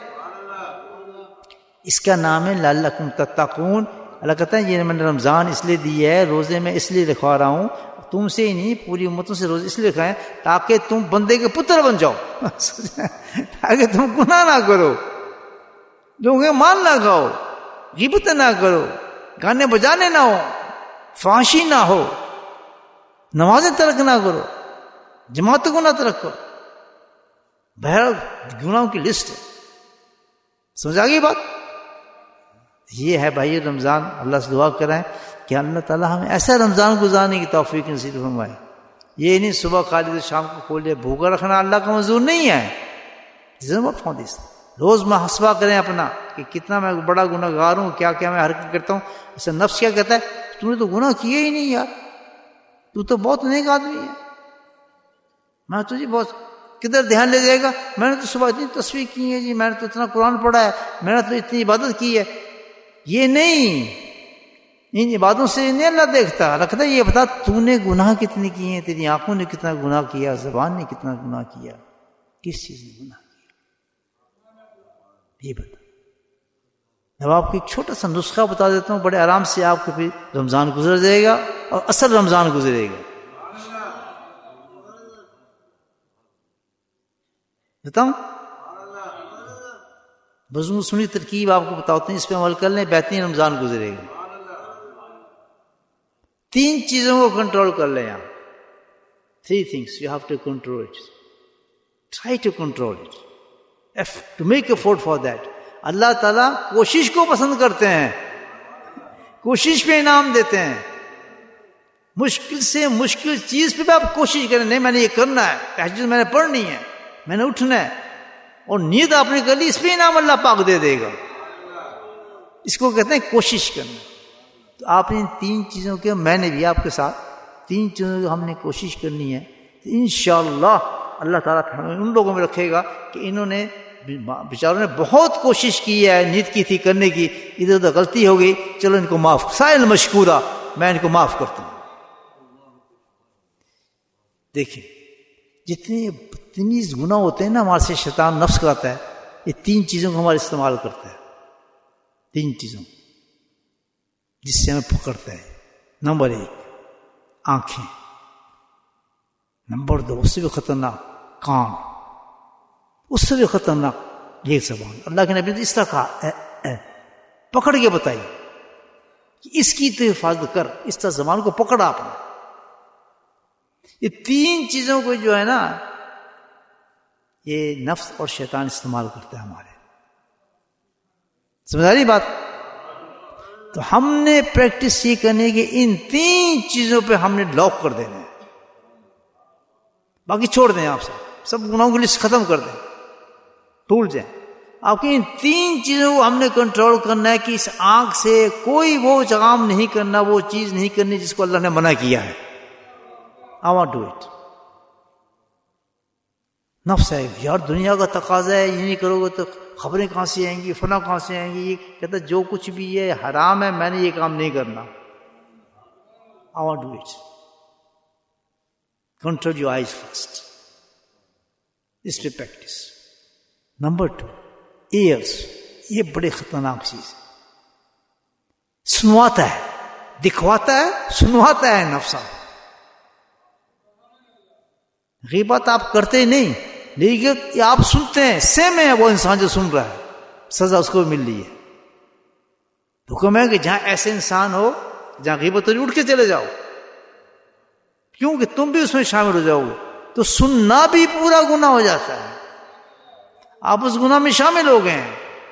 اس کا نام ہے لعلکم تتقون. اللہ کہتا ہے یہ میں نے رمضان اس لیے دی ہے، روزے میں اس لیے رکھوا رہا ہوں، تم سے ہی نہیں پوری امتوں سے روزے اس لیے رکھائے تاکہ تم بندے کے پتر بن جاؤ تاکہ تم گناہ نہ کرو، لوگوں کے مال نہ کھاؤ، غیبت نہ کرو، گانے بجانے نہ ہو، فحاشی نہ ہو، نمازیں ترک نہ کرو، جماعتوں کو نہ ترک کرو. بہرحال گناہوں کی لسٹ ہے. سمجھ آ گئی بات؟ یہ ہے بھائی رمضان. اللہ سے دعا کریں کہ اللہ تعالیٰ ہمیں ایسا رمضان گزارنے کی توفیق نصیب فرمائے. یہ نہیں صبح کھا لی تو شام کو کھولے، بھوکا رکھنا اللہ کا منظور نہیں ہے. روز محاسبہ کریں اپنا کہ کتنا میں بڑا گناہ گار ہوں، کیا کیا میں حرکت کرتا ہوں. ایسا نفس کیا کہتا ہے تو نے تو گناہ کیے ہی نہیں یار، تو بہت نیک آدمی ہے، میں تجھے بہت کدھر دھیان لے جائے گا، میں نے تو صبح اتنی تصویر کی ہے جی، میں نے تو اتنا قرآن پڑھا ہے، میں نے تو اتنی عبادت کی ہے. یہ نہیں، ان عبادتوں سے نہیں اللہ دیکھتا. رکھتا ہے یہ بتا تو نے گناہ کتنے کیے ہیں، تیری آنکھوں نے کتنا گناہ کیا، زبان نے کتنا گناہ کیا، کس چیز نے گناہ کیا، یہ بتا. اب آپ کو ایک چھوٹا سا نسخہ بتا دیتا ہوں، بڑے آرام سے آپ کو پھر رمضان گزر جائے گا اور اصل رمضان گزرے گا. بتاؤں بزرگ سنی ترکیب آپ کو بتاتے ہیں، اس پہ عمل کر لیں، بہترین رمضان گزرے گا. 3 چیزوں کو کنٹرول کر لیں آپ. 3 things you have to control it. Try to control it. To make effort for that. اللہ تعالیٰ کوشش کو پسند کرتے ہیں، کوشش پہ انعام دیتے ہیں. مشکل سے مشکل چیز پہ بھی آپ کوشش کریں، نہیں میں نے یہ کرنا ہے، تہجد میں نے پڑھنی ہے، میں نے اٹھنا ہے، اور نیت آپ نے کر لی، اس پہ انعام اللہ پاک دے دے گا. اس کو کہتے ہیں کوشش کرنا. تو آپ نے ان 3 چیزوں کے، میں نے بھی آپ کے ساتھ 3 چیزوں کی ہم نے کوشش کرنی ہے. تو انشاءاللہ اللہ تعالیٰ ان لوگوں میں رکھے گا کہ انہوں نے بیچاروں نے بہت کوشش کی ہے، نیت کی تھی کرنے کی، ادھر ادھر غلطی ہو گئی، چلو ان کو معاف، سائل مشکورہ، میں ان کو معاف کرتا ہوں. دیکھیں جتنے بدتمیز گناہ ہوتے ہیں نا ہمارے سے شیطان نفس کراتا ہے، یہ 3 چیزوں کو ہمارا استعمال کرتا ہے. 3 چیزوں جس سے ہمیں پکڑتا ہے. نمبر 1 آنکھیں، نمبر 2 اس سے بھی خطرناک کان، اس سے بھی خطرناک یہ زبان. اللہ کے نبی نے اس طرح کہا پکڑ کے بتائی کہ اس کی تو حفاظت کر، اس طرح زبان کو پکڑا آپ نے. یہ 3 چیزوں کو جو ہے نا یہ نفس اور شیطان استعمال کرتا ہے ہمارے. سمجھ آ رہی بات؟ تو ہم نے پریکٹس یہ کرنے کی ان 3 چیزوں پہ ہم نے لاک کر دینا ہے. باقی چھوڑ دیں، آپ سب گناہوں کی لسٹ ختم کر دیں، بھول جائیں. آپ کی ان 3 چیزوں کو ہم نے کنٹرول کرنا ہے کہ اس آنکھ سے کوئی وہ کام نہیں کرنا، وہ چیز نہیں کرنی جس کو اللہ نے منع کیا ہے. I won't do it. نفس ہے یار، دنیا کا تقاضا ہے، یہ نہیں کرو گے تو خبریں کہاں سے آئیں گی، فلاں کہاں سے آئیں گی. یہ کہتا ہے جو کچھ بھی یہ حرام ہے میں نے یہ کام نہیں کرنا. I want to do it. Control your eyes first. اس پہ پریکٹس. Number 2, years. یہ بڑی خطرناک چیز ہے. سنواتا ہے, دکھواتا ہے, سنواتا ہے نفس. غیبت آپ کرتے نہیں, لیکن آپ سنتے ہیں. سیم ہے وہ انسان جو سن رہا ہے, سزا اس کو مل رہی ہے. حکم ہے کہ جہاں ایسے انسان ہو جہاں غیبت ہو رہی, اٹھ کے چلے جاؤ, کیونکہ تم بھی اس میں شامل ہو جاؤ گے. تو سننا بھی پورا گناہ ہو جاتا ہے, آپ اس گناہ میں شامل ہو گئے ہیں.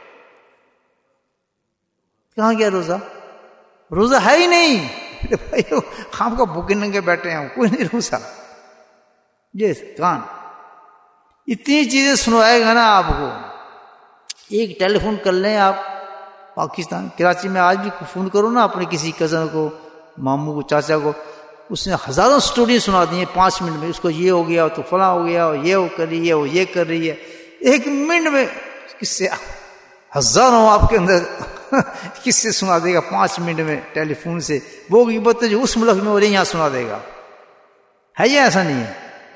کہاں گیا روزہ؟ روزہ ہے ہی نہیں. خام کا بھوکے ننگے بیٹھے ہیں, کوئی نہیں روزہ. یہ کان اتنی چیزیں سنوائے گا نا آپ کو. ایک ٹیلی فون کر لیں آپ پاکستان کراچی میں, آج بھی فون کرو نا اپنے کسی کزن کو, ماموں کو, چاچا کو, اس نے ہزاروں سٹوری سنا دی ہیں 5 منٹ میں. اس کو یہ ہو گیا تو فلاں ہو گیا, یہ وہ کر رہی ہے, وہ یہ کر رہی ہے. 1 منٹ میں کس سے ہزاروں آپ کے اندر کس سے سنا دے گا 5 منٹ میں ٹیلی فون سے. وہ غیبت جو اس ملک میں ہو رہی ہے یہاں سنا دے گا. ہے یہ ایسا نہیں ہے.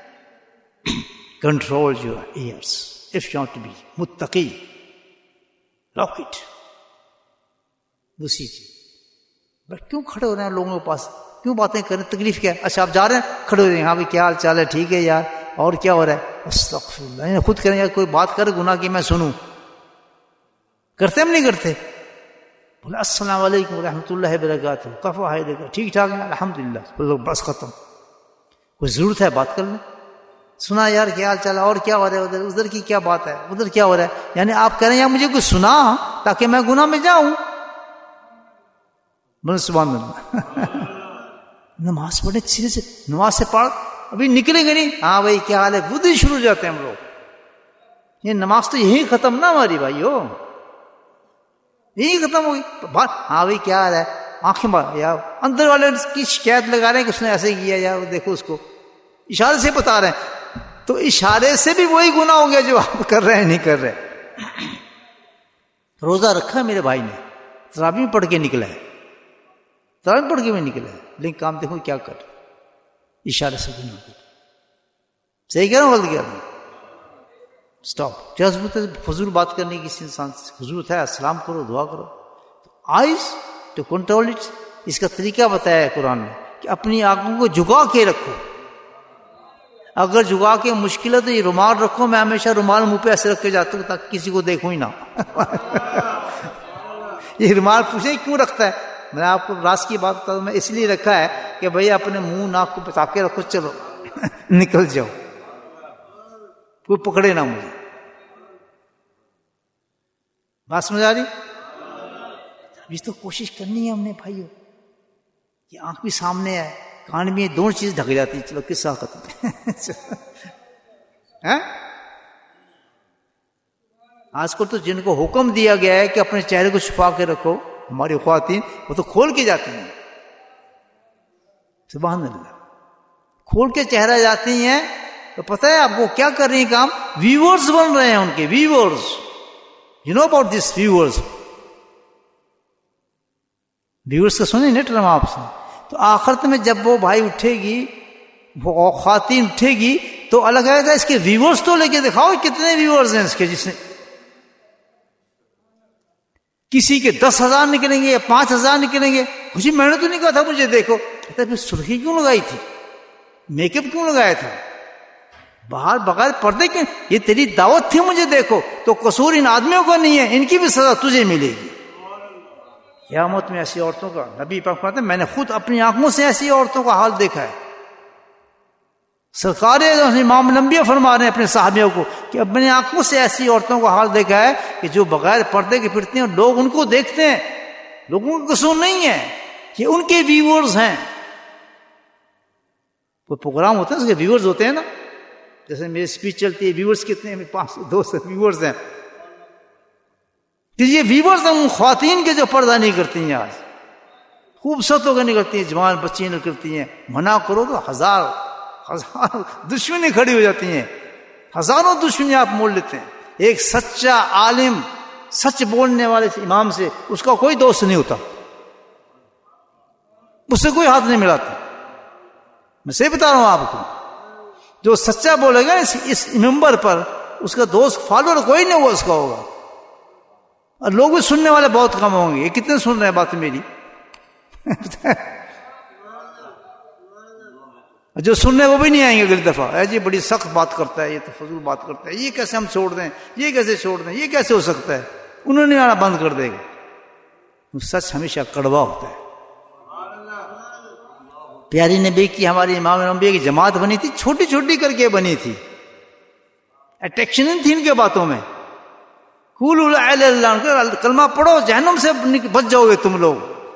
Control your ears if you want to be متقی. Lock it. دوسری چیز, بس کیوں کھڑے ہو رہے ہیں لوگوں کے پاس, کیوں باتیں کریں, تکلیف کیا ہے؟ اچھا آپ جا رہے ہیں, کھڑے ہو رہے ہیں, ہاں بھائی کیا حال چال ہے, ٹھیک ہے یار, اور کیا ہو رہا ہے, استغفر اللہ. خود کریں یار, کوئی بات کرے گناہ کی میں سنوں. کرتے ہم نہیں کرتے. بولے السلام علیکم ورحمۃ اللہ وبرکاتہ, کفا ہے دیکھا, ٹھیک ٹھاک ہے الحمدللہ, بس ختم. کوئی ضرورت ہے بات کر لیں. سنا یار کیا حال چال ہے, اور کیا ہو رہا ہے, ادھر کی کیا بات ہے, ادھر کیا ہو رہا ہے. یعنی آپ کہہ رہے ہیں یار مجھے کوئی سنا تاکہ میں گناہ میں جاؤں. بولے سبحان اللہ. نماز پڑھنے سیدھے سے, نماز سے پڑھ ابھی نکلیں گے نہیں, ہاں بھائی کیا حال ہے, خود ہی شروع ہو جاتے ہیں ہم لوگ. یہ نماز تو یہی ختم نہ ہماری بھائی ہو, یہی ختم ہوگی. ہاں بھائی کیا حال ہے, آنکھیں مار یار, اندر والے کی شکایت لگا رہے ہیں کہ اس نے ایسے کیا یار, دیکھو اس کو, اشارے سے بتا رہے ہیں. تو اشارے سے بھی وہی گناہ ہو گیا جو آپ کر رہے ہیں نہیں کر رہے. روزہ رکھا ہے میرے بھائی نے, تراویح پڑھ کے نکلا ہے, تراویح پڑھ کے بھی نکلا ہے, لیکن کام دیکھو کیا کر رہے, اشارے سے گناہ کر. صحیح کہہ رہا ہوں غلط کہہ رہا ہوں؟ اسٹاپ. کیا ضرورت ہے فضول بات کرنے کی کسی انسان سے؟ ضرورت ہے السلام کرو, دعا کرو. Eyes to control it. اس کا طریقہ بتایا ہے قرآن میں کہ اپنی آنکھوں کو جھکا کے رکھو. اگر جھکا کے مشکل ہے تو یہ رومال رکھو. میں ہمیشہ رومال منہ پہ ایسے رکھ کے جاتا ہوں تاکہ کسی کو دیکھوں ہی نہ. یہ رومال پوچھیں کیوں رکھتا ہے, میں آپ کو راز کی بات بتا دوں, میں اس لیے رکھا ہے کہ بھئی اپنے منہ ناک کو بتا کے رکھو, چلو نکل جاؤ, کوئی پکڑے نہ مجھے. بات سمجھ آ رہی؟ ابھی تو کوشش کرنی ہے ہم نے بھائیو. یہ آنکھ بھی سامنے ہے, کان بھی ہے, دونوں چیز ڈھک جاتی ہے. چلو قصہ ختم. آج کل تو جن کو حکم دیا گیا ہے کہ اپنے چہرے کو چھپا کے رکھو, ہماری خواتین, وہ تو کھول کے جاتی ہیں. سبحان اللہ, کھول کے چہرہ جاتی ہیں. تو پتہ ہے آپ کو کیا کر رہی ہیں کام؟ ویورز بن رہے ہیں ان کے, viewers. You know about this viewers. Viewers کا سنیں نیٹ رہا آپ سے. تو آخرت میں جب وہ بھائی اٹھے گی, وہ خواتین اٹھے گی, تو الگ آئے گا اس کے ویورز تو لے کے دکھاؤ کتنے ویورز ہیں اس کے. جس نے کسی کے 10,000 نکلیں گے یا 5,000 نکلیں گے. مجھے میں نے تو نہیں کہا تھا مجھے دیکھو. کہتا پھر سرخی کیوں لگائی تھی, میک اپ کیوں لگایا تھا, باہر بغیر پردے کے, یہ تیری دعوت تھی مجھے دیکھو. تو قصور ان آدمیوں کا نہیں ہے, ان کی بھی سزا تجھے ملے گی. قیامت میں ایسی عورتوں کا, نبی پاک فرماتے ہیں میں نے خود اپنی آنکھوں سے ایسی عورتوں کا حال دیکھا ہے. سرکار امام انبیاء فرما رہے ہیں اپنے صحابیوں کو کہ اپنی آنکھوں سے ایسی عورتوں کا حال دیکھا ہے کہ جو بغیر پردے کے پھرتی ہیں, لوگ ان کو دیکھتے ہیں. لوگوں کا قصور نہیں ہے, یہ ان کے ویورز ہیں. کوئی پروگرام ہوتا ہے اس کے ویورز ہوتے ہیں نا, جیسے میری اسپیچ چلتی ہے, ویورز کتنے ہیں, 500-200 ویورز ہیں. یہ ویورز ہیں ان خواتین کے جو پردہ نہیں کرتی ہیں. آج خوبصورت ہو کے نکلتی ہیں, جوان بچیاں نکلتی ہیں. منع کرو تو ہزاروں دشمنی کھڑی ہو جاتی ہیں, ہزاروں دشمنی آپ مول لیتے ہیں. ایک سچا عالم, سچ بولنے والے امام سے اس کا کوئی دوست نہیں ہوتا. اس سے کوئی ہاتھ نہیں ملاتا. میں صحیح بتا رہا ہوں آپ کو. جو سچا بولے گا اس ممبر پر اس کا دوست فالوور کوئی نہیں وہ اس کا ہوگا. اور لوگ بھی سننے والے بہت کم ہوں گے. یہ کتنے سن رہے ہیں بات میری؟ جو سننے وہ بھی نہیں آئیں گے اگلی دفعہ. اے جی بڑی سخت بات کرتا ہے, یہ تو فضول بات کرتا ہے, یہ کیسے ہم چھوڑ دیں, یہ کیسے چھوڑ دیں, یہ کیسے ہو سکتا ہے. انہوں نے آنا بند کر دے گا. سچ ہمیشہ کڑوا ہوتا ہے. پیاری نبی کی, ہماری امام الانبیاء کی جماعت بنی تھی, چھوٹی چھوٹی کر کے بنی تھی. اٹریکشن نہیں تھی ان کے باتوں میں. قولوا لا الہ الا اللہ, کلمہ پڑھو جہنم سے بچ جاؤ گے تم لوگ.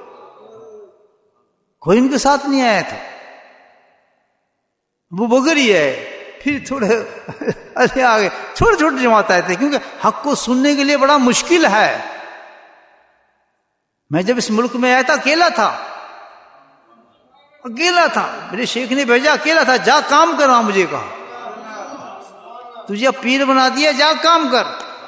کوئی ان کے ساتھ نہیں آیا تھا. وہ بغیر ہی ہے. پھر تھوڑے آگے چھوٹے چھوٹے جماعت آئے تھے, کیونکہ حق کو سننے کے لیے بڑا مشکل ہے. میں جب اس ملک میں آیا تھا اکیلا تھا, میرے شیخ نے بھیجا, اکیلا تھا, جا کام کر. مجھے کہا تجھے پیر بنا دیا, جا کام کر.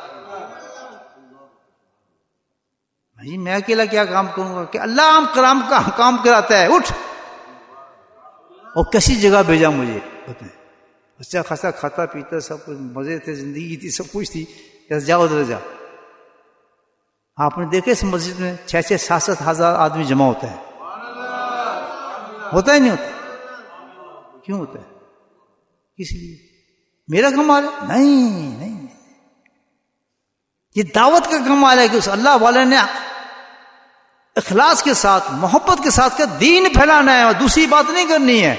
بھائی میں اکیلا کیا کام کروں گا, کہ اللہ ہم کام کراتا ہے, اٹھ. اور کیسی جگہ بھیجا مجھے بتائیں. اچھا خاصا کھاتا پیتا, سب کچھ مزے تھے, زندگی تھی, سب کچھ تھی. جاؤ ادھر جا. آپ نے دیکھا اس مسجد میں 6-7 ہزار آدمی جمع ہوتا ہے. ہوتا ہے نہیں ہوتا؟ کیوں ہوتا ہے؟ کس لیے؟ میرا کمال ہے؟ نہیں. یہ دعوت کا کمال ہے کہ اس اللہ والے نے اخلاص کے ساتھ, محبت کے ساتھ کا دین پھیلانا ہے, اور دوسری بات نہیں کرنی ہے.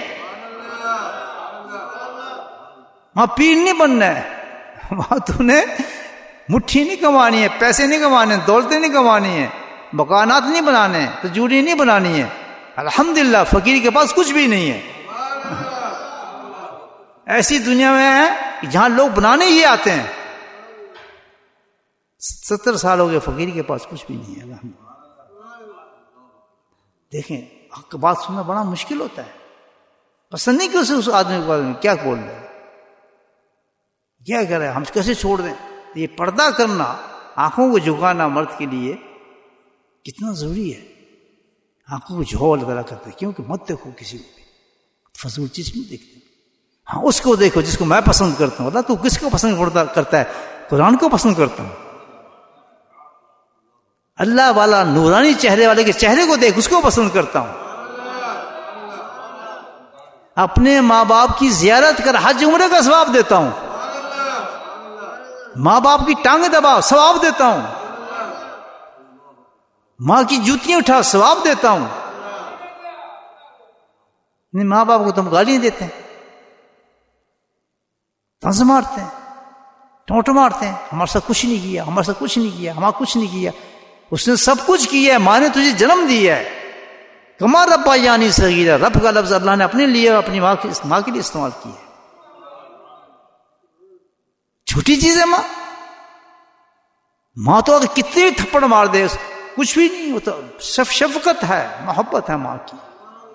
وہاں پیر نہیں بننا ہے. وہاں تو نے مٹھی نہیں کمانی ہے, پیسے نہیں کمانے, دولتیں نہیں کمانی ہے, مکانات نہیں بنانے ہیں, تجوری نہیں بنانی ہے. الحمدللہ فقیر کے پاس کچھ بھی نہیں ہے. ایسی دنیا میں ہے کہ جہاں لوگ بنانے ہی آتے ہیں. 70 سال ہو گئے, فقیر کے پاس کچھ بھی نہیں ہے. الحمدللہ. دیکھیں حق کی بات سننا بڑا مشکل ہوتا ہے. پسند نہیں کہ اس آدمی کے بارے میں کیا بول رہے ہیں, کیا کر رہے ہیں, ہم کیسے چھوڑ دیں. یہ پردہ کرنا, آنکھوں کو جھکانا مرد کے لیے کتنا ضروری ہے. آنکھوں کو جھکاؤ اللہ تعالیٰ کرتا ہے, کیونکہ مت دیکھو کسی کو بھی, فضول چیز کیوں دیکھتے. ہاں اس کو دیکھو جس کو میں پسند کرتا ہوں. اللہ تو کس کو پسند کرتا ہے؟ قرآن کو پسند کرتا ہوں. اللہ والا نورانی چہرے والے کے چہرے کو دیکھ, اس کو پسند کرتا ہوں. اپنے ماں باپ کی زیارت کر حج عمرے کا ثواب دیتا ہوں. ماں باپ کی ٹانگیں دبا ثواب دیتا ہوں. ماں کی جوتیاں اٹھا ثواب دیتا ہوں. ماں باپ کو تم گالیاں دیتے ہیں, طنز مارتے ہیں, ٹونٹ مارتے ہیں, ہمارے ساتھ کچھ نہیں کیا, ہمارے ساتھ کچھ نہیں کیا, ہمارا کچھ نہیں کیا. اس نے سب کچھ کیا ہے. ماں نے تجھے جنم دیا ہے. کما ربا یعنی صغیرہ, رب کا لفظ اللہ نے اپنے لیے اپنی ماں کے لیے استعمال کیا ہے. چھوٹی چیز ہے ماں. ماں تو اگر کتنے بھی تھپڑ مار دے کچھ بھی نہیں ہوتا. شفقت ہے, محبت ہے ماں کی.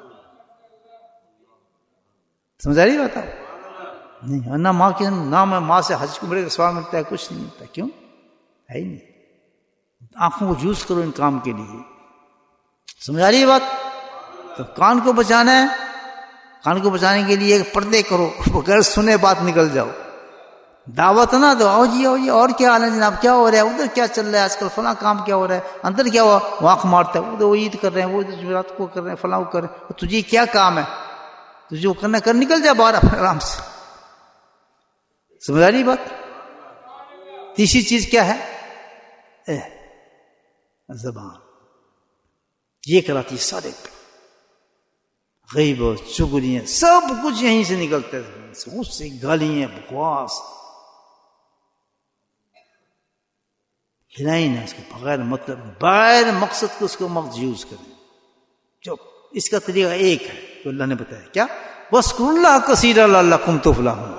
سمجھا رہی بات نہیں؟ نہ ماں کے نام ہے, ماں سے حج عمرے کا ثواب ملتا ہے, کچھ نہیں ملتا. کیوں ہے ہی نہیں. آنکھوں کو یوز کرو ان کام کے لیے. سمجھا رہی بات؟ تو کان کو بچانا ہے. کان کو بچانے کے لیے پردے کرو, بغیر سنے بات نکل جاؤ. دعوت نہ دو, آؤ جی, اور کیا حال ہے جناب, کیا ہو رہا ہے ادھر, کیا چل رہا ہے آج کل, فلاں کام کیا ہو رہا ہے, اندر کیا ہوا, واق مارتا ہے, ادھر وہ عید کر رہے ہیں, وہ جمعرات کو کر رہے ہیں, فلاں کو کر رہے ہیں. تجھے کیا کام ہے, تجھے وہ کرنا کر, نکل جا باہر اپنے آرام سے. سمجھ آ رہی بات؟ تیسری چیز کیا ہے؟ زبان. یہ کراتی سارے غیبت, چگلیاں, سب کچھ یہیں سے نکلتا ہے. اس سے گالیاں, بکواس, ہلائی نہ اس کے بغیر مطلب, بغیر مقصد کو اس کو مقصد یوز کریں. جو اس کا طریقہ ایک ہے جو اللہ نے بتایا, کیا؟ وَاذْكُرُوا اللَّهَ كَثِيرًا لَعَلَّكُمْ تُفْلِحُونَ.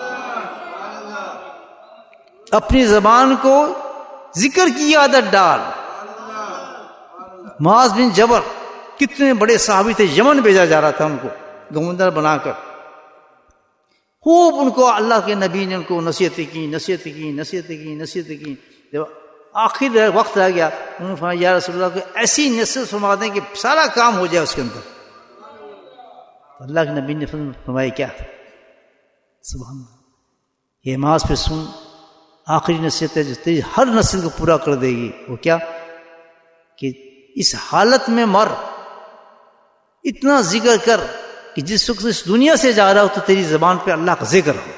اپنی زبان کو ذکر کی عادت ڈال. معاذ بن جبل کتنے بڑے صحابی تھے, یمن بھیجا جا رہا تھا ان کو گورنر بنا کر. خوب ان کو اللہ کے نبی نے ان کو نصیحتیں کی. جب آخر وقت آ گیا, انہوں نے فرمایا یا رسول اللہ کو ایسی نصیحت فرما دیں کہ سارا کام ہو جائے اس کے اندر. اللہ کے نبی نے فرمایا کیا تھا؟ سبحان اللہ، یہ نماز پہ سن، آخری نصیحت ہے جو تیری ہر نسل کو پورا کر دے گی. وہ کیا کہ اس حالت میں مر، اتنا ذکر کر کہ جس وقت اس دنیا سے جا رہا ہو تو تیری زبان پہ اللہ کا ذکر ہو.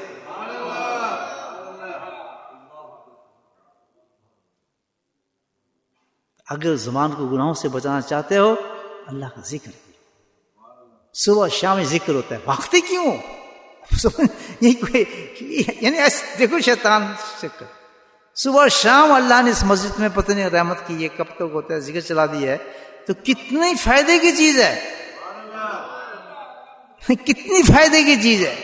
اگر زبان کو گناہوں سے بچانا چاہتے ہو اللہ کا ذکر کرو. صبح شام ذکر ہوتا ہے، بھاگتے کیوں؟ یہی کوئی یعنی دیکھو شیطان شکر، صبح شام اللہ نے اس مسجد میں پتہ نہیں رحمت کی یہ کب تک ہوتا ہے، ذکر چلا دیا ہے تو کتنی فائدے کی چیز ہے، کتنی فائدے کی چیز ہے.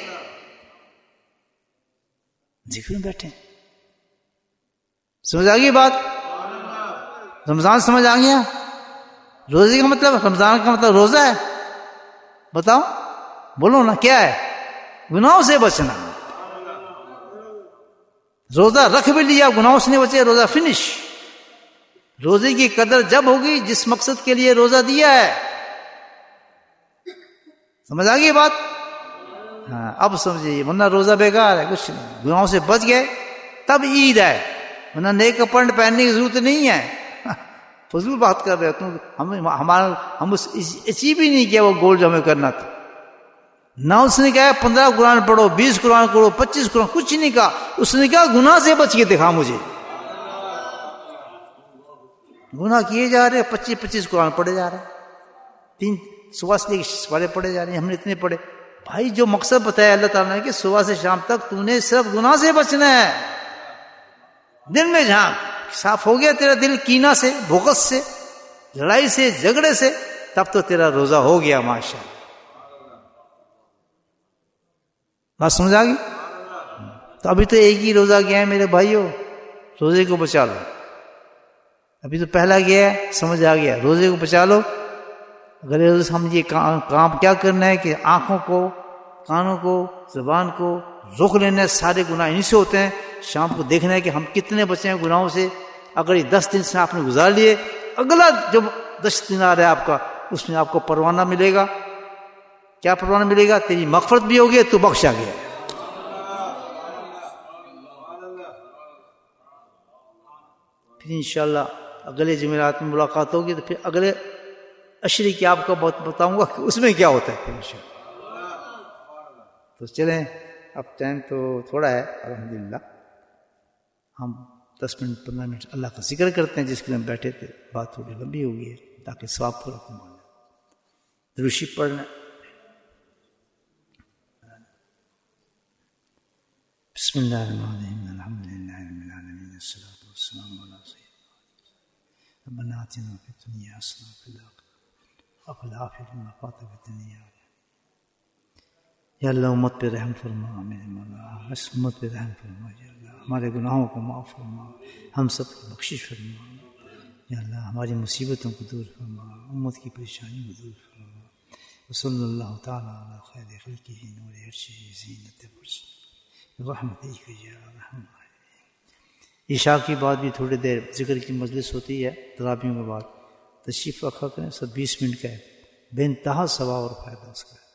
ذکر میں بیٹھے، سمجھ آ گئی بات؟ رمضان سمجھ آ گیا؟ روزے کا مطلب، رمضان کا مطلب روزہ ہے. بتاؤ، بولو نا کیا ہے؟ گناہوں سے بچنا. روزہ رکھ بھی لیا، گناہوں سے نہیں بچے، روزہ فنش. روزے کی قدر جب ہوگی جس مقصد کے لیے روزہ دیا ہے. سمجھ آ گئی بات؟ ہاں اب سمجھیے، ورنہ روزہ بیکار ہے، کچھ نہیں. گناہوں سے بچ گئے تب عید ہے، ورنہ نئے کپڑے پہننے کی ضرورت نہیں ہے. فضول بات کر رہے ہو تم. ہم اچیو ہی نہیں کیا وہ گول جو ہمیں کرنا تھا. نہ اس نے کہا 15 قرآن پڑھو، 20 قرآن پڑھو، 25 قرآن، کچھ نہیں کہا. اس نے کہا گناہ سے بچ کے دکھا مجھے. گناہ کیے جا رہے، 25 قرآن پڑھے جا رہے، 3 صبح سے والے پڑھے جا رہے ہیں، ہم نے اتنے پڑھے. بھائی جو مقصد بتایا اللہ تعالیٰ نے کہ صبح سے شام تک تو نے صرف گناہ سے بچنا ہے. دل میں جھانک، صاف ہو گیا تیرا دل کینہ سے، بغض سے، لڑائی سے، جھگڑے سے، تب تو تیرا روزہ ہو گیا ماشاءاللہ. بات سمجھ آ گئی؟ تو ابھی تو ایک ہی روزہ گیا ہے میرے بھائیوں، روزے کو بچا لو. ابھی تو پہلا گیا ہے، سمجھ آ گیا، روزے کو بچا لو. اگر ہم یہ کام کیا کرنا ہے کہ آنکھوں کو، کانوں کو، زبان کو روک لینا ہے. سارے گناہ انہی سے ہوتے ہیں. شام کو دیکھنا ہے کہ ہم کتنے بچے ہیں گناہوں سے. اگر یہ 10 دن سے آپ نے گزار لیے، اگلا جب 10 دن آ رہا ہے آپ کا، اس میں آپ کو پروانہ ملے گا. کیا پروانہ ملے گا؟ تیری مغفرت بھی ہوگی، تو بخشا گیا. پھر انشاءاللہ اگلے جمعرات میں ملاقات ہوگی تو پھر اگلے عشرے کی آپ کو بتاؤں گا کہ اس میں کیا ہوتا ہے پھر انشاءاللہ. تو چلیں، اب ٹائم تو تھوڑا ہے الحمدللہ. ہم 10 منٹ 15 منٹ اللہ کا ذکر کرتے ہیں جس کے لیے ہم بیٹھے تھے. بات تھوڑی لمبی ہو گئی ہے تاکہ ثواب پورا کمانا. درشی پڑھنا. بسم اللہ الرحمن الرحیم، الحمد للہ رب العالمین، الصلاۃ والسلام علی سیدنا ربنا آتنا فی الدنیا حسنۃ وفی الآخرۃ حسنۃ. یا اللہ امت پہ رحم فرما میرے مولا، اس امت پہ رحم فرما. یا اللہ ہمارے گناہوں کو معاف فرما، ہم سب کی بخشش فرما. یا اللہ ہماری مصیبتوں کو دور فرما، امت کی پریشانی کو دور فرما. وصلی اللہ تعالیٰ علی خیر خلقہ نور عرشہ زینت عرشہ رحمتک یا ارحم الراحمین. عشاء کی بعد بھی تھوڑی دیر ذکر کی مجلس ہوتی ہے تراویحوں کے بعد. تشریف رکھا کریں، سب 20 منٹ کا ہے، بے انتہا ثواب اور فائدہ اس کا ہے.